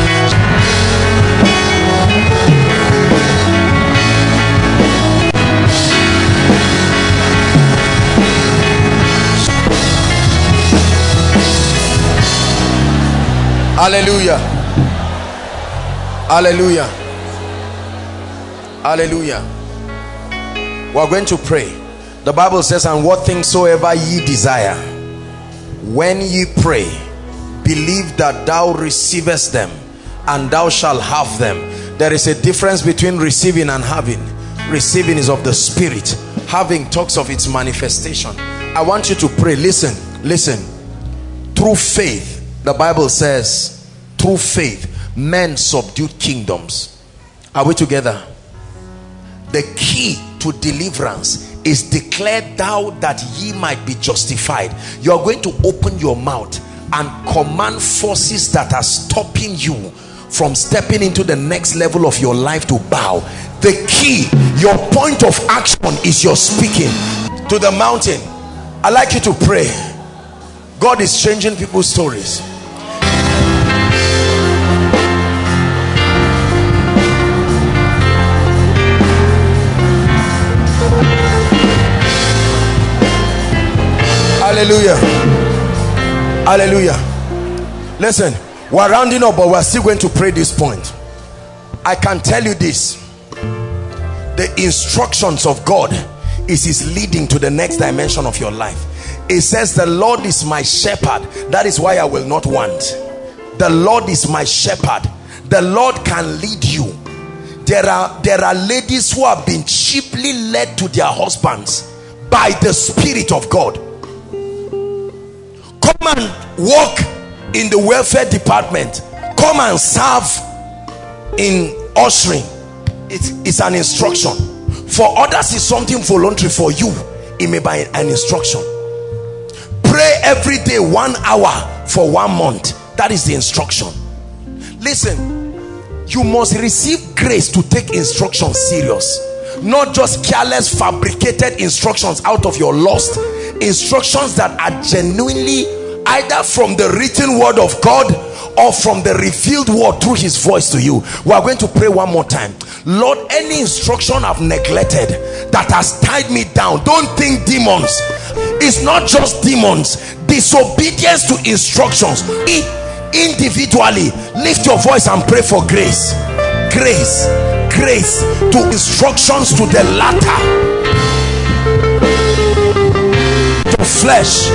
C: Hallelujah. Hallelujah. Hallelujah. We are going to pray. The Bible says, and what things soever ye desire, when ye pray, believe that thou receivest them, and thou shalt have them. There is a difference between receiving and having. Receiving is of the spirit. Having talks of its manifestation. I want you to pray. Listen, listen. Through faith, the Bible says, through faith, men subdued kingdoms. Are we together? The key to deliverance is declare thou that ye might be justified. You are going to open your mouth and command forces that are stopping you from stepping into the next level of your life to bow. The key, your point of action is your speaking to the mountain. I'd like you to pray. God is changing people's stories. Hallelujah. Hallelujah. Listen, we're rounding up, but we're still going to pray this point. I can tell you this: the instructions of God is his leading to the next dimension of your life. It says, the Lord is my shepherd, that is why I will not want. The Lord is my shepherd. The Lord can lead you. There are there are ladies who have been cheaply led to their husbands by the Spirit of God. Come and work in the welfare department. Come and serve in ushering. It's, it's an instruction. For others, it's something voluntary. For you, it may be an instruction. Pray every day one hour for one month. That is the instruction. Listen, you must receive grace to take instructions serious. Not just careless, fabricated instructions out of your lust. Instructions that are genuinely either from the written word of God or from the revealed word through his voice to you. We are going to pray one more time. Lord, any instruction I've neglected that has tied me down, don't think demons. It's not just demons. Disobedience to instructions. Individually, lift your voice and pray for grace. Grace. Grace to instructions to the latter. To flesh.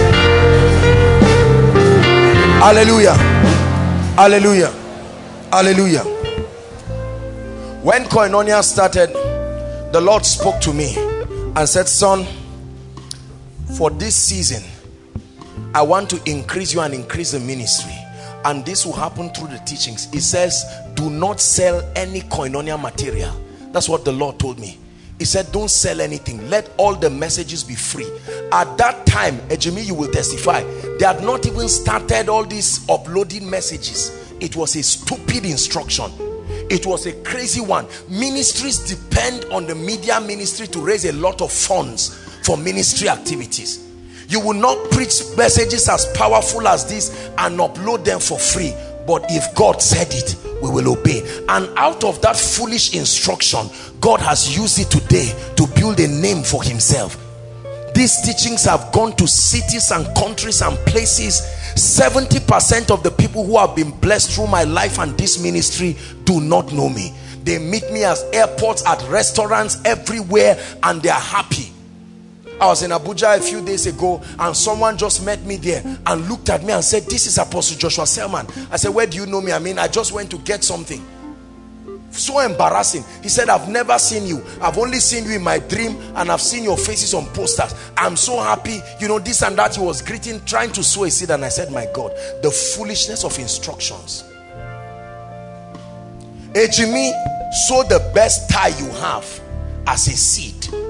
C: Hallelujah. Hallelujah. Hallelujah. When Koinonia started, the Lord spoke to me and said, son, for this season, I want to increase you and increase the ministry. And this will happen through the teachings. It says, do not sell any Koinonia material. That's what the Lord told me. He said, don't sell anything. Let all the messages be free. At that time, Ejimi, you will testify, they had not even started all these uploading messages. It was a stupid instruction. It was a crazy one. Ministries depend on the media ministry to raise a lot of funds for ministry activities. You will not preach messages as powerful as this and upload them for free. But if God said it, we will obey. And out of that foolish instruction, God has used it today to build a name for himself. These teachings have gone to cities and countries and places. seventy percent of the people who have been blessed through my life and this ministry do not know me. They meet me at airports, at restaurants, everywhere, and they are happy. I was in Abuja a few days ago and someone just met me there and looked at me and said, this is Apostle Joshua Selman. I said, where do you know me? I mean, I just went to get something. So embarrassing. He said, I've never seen you. I've only seen you in my dream and I've seen your faces on posters. I'm so happy. You know, this and that. He was greeting, trying to sow a seed, and I said, my God, the foolishness of instructions. Ejimi, sow the best tie you have as a seed.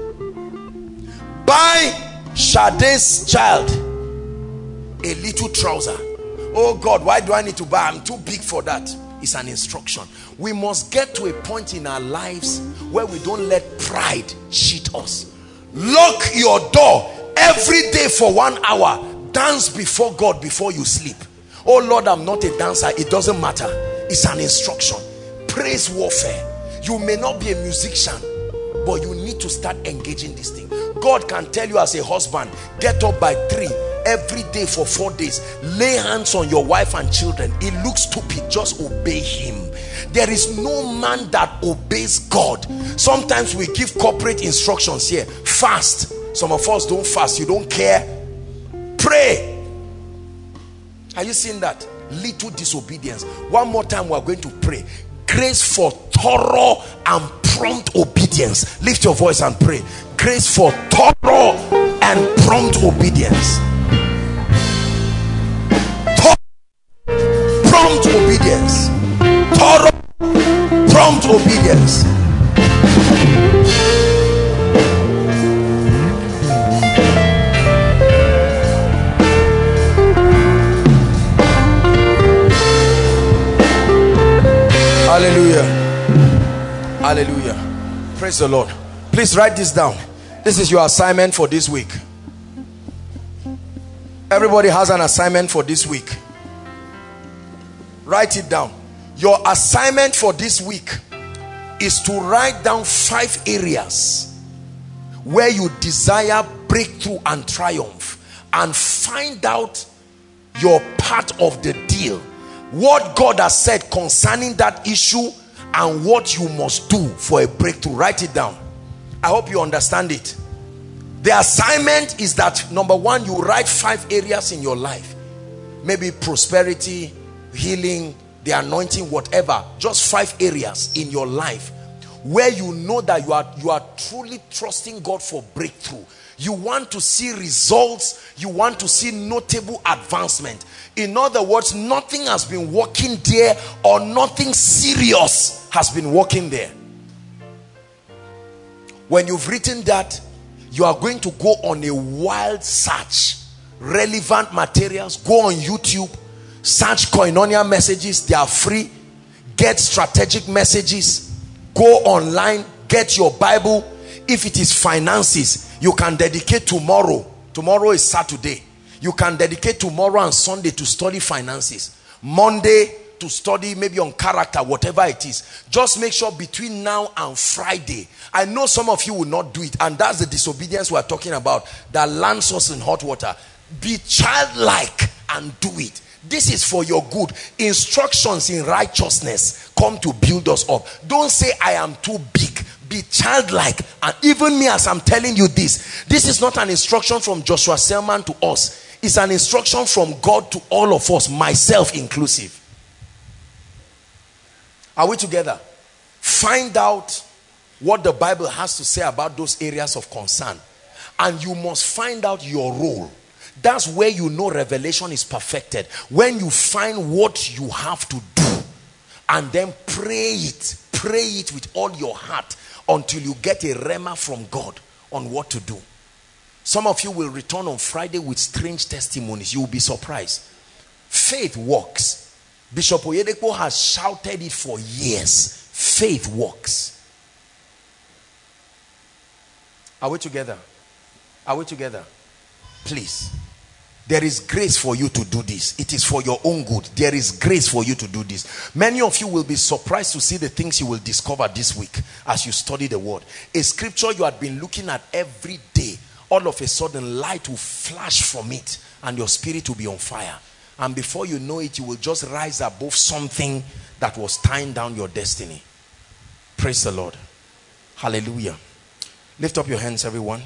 C: Buy Sade's child a little trouser. Oh God, why do I need to buy? I'm too big for that. It's an instruction. We must get to a point in our lives where we don't let pride cheat us. Lock your door every day for one hour. Dance before God before you sleep. Oh Lord, I'm not a dancer. It doesn't matter. It's an instruction. Praise warfare. You may not be a musician, but you need to start engaging this thing. God can tell you as a husband, get up by three every day for four days. Lay hands on your wife and children. It looks stupid. Just obey him. There is no man that obeys God. Sometimes we give corporate instructions here. Fast. Some of us don't fast. You don't care. Pray. Are you seeing that? Little disobedience. One more time we are going to pray. Grace for thorough and prompt obedience. Lift your voice and pray. Grace for thorough and prompt obedience. Prompt obedience. Thorough, prompt obedience. Hallelujah. Hallelujah. Praise the Lord. Please write this down. This is your assignment for this week. Everybody has an assignment for this week. Write it down. Your assignment for this week is to write down five areas where you desire breakthrough and triumph, and find out your part of the deal. What God has said concerning that issue and what you must do for a breakthrough. Write it down. I hope you understand it. The assignment is that, number one, you write five areas in your life. Maybe prosperity, healing, the anointing, whatever. Just five areas in your life where you know that you are, you are truly trusting God for breakthrough. You want to see results. You want to see notable advancement. In other words, nothing has been working there, or nothing serious has been working there. When you've written that, you are going to go on a wild search. Relevant materials. Go on YouTube. Search Koinonia messages. They are free. Get strategic messages. Go online. Get your Bible. If it is finances, you can dedicate tomorrow. Tomorrow is Saturday. You can dedicate tomorrow and Sunday to study finances. Monday to study maybe on character, whatever it is. Just make sure between now and Friday. I know some of you will not do it, and that's the disobedience we are talking about, that lands us in hot water. Be childlike and do it. This is for your good. Instructions in righteousness come to build us up. Don't say I am too big. Be childlike. And even me, as I'm telling you this, this is not an instruction from Joshua Selman to us. It's an instruction from God to all of us, myself inclusive. Are we together? Find out what the Bible has to say about those areas of concern, and you must find out your role. That's where you know revelation is perfected. When you find what you have to do, and then pray it, pray it with all your heart until you get a rhema from God on what to do. Some of you will return on Friday with strange testimonies. You will be surprised. Faith works. Bishop Oyedepo has shouted it for years. Faith works. Are we together? Are we together? Please. There is grace for you to do this. It is for your own good. There is grace for you to do this. Many of you will be surprised to see the things you will discover this week as you study the word. A scripture you had been looking at every day, all of a sudden light will flash from it and your spirit will be on fire. And before you know it, you will just rise above something that was tying down your destiny. Praise the Lord. Hallelujah. Lift up your hands, everyone.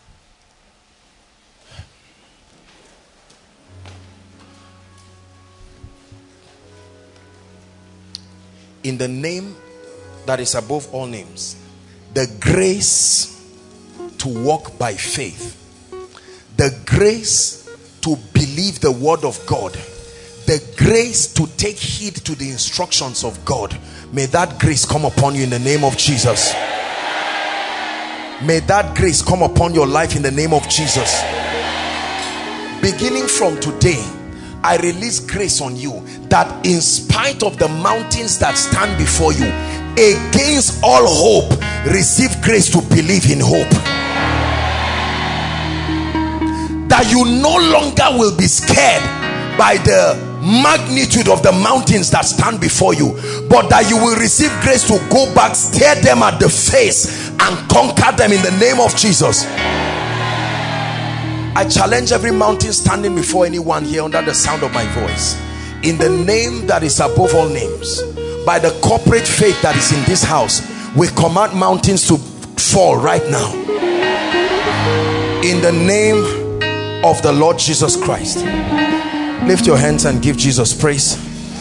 C: In the name that is above all names, the grace to walk by faith, the grace to believe the word of God, the grace to take heed to the instructions of God, may that grace come upon you in the name of Jesus. May that grace come upon your life in the name of Jesus. Beginning from today, I release grace on you, that in spite of the mountains that stand before you, against all hope, receive grace to believe in hope. That you no longer will be scared by the magnitude of the mountains that stand before you, but that you will receive grace to go back, stare them at the face, and conquer them in the name of Jesus. I challenge every mountain standing before anyone here under the sound of my voice, in the name that is above all names, by the corporate faith that is in this house, we command mountains to fall right now. In the name of the Lord Jesus Christ. Lift your hands and give Jesus praise.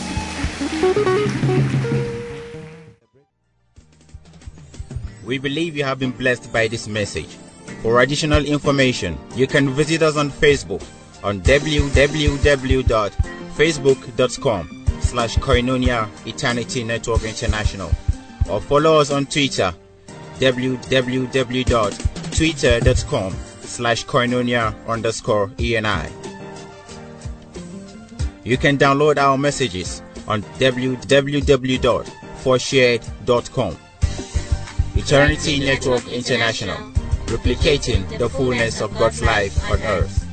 A: We believe you have been blessed by this message. For additional information, you can visit us on Facebook on w w w dot facebook dot com slash Koinonia Eternity Network International, or follow us on Twitter w w w dot twitter dot com slash Koinonia underscore E N I. You can download our messages on w w w dot forshared dot com. Eternity Network International, replicating the fullness of God's life on earth.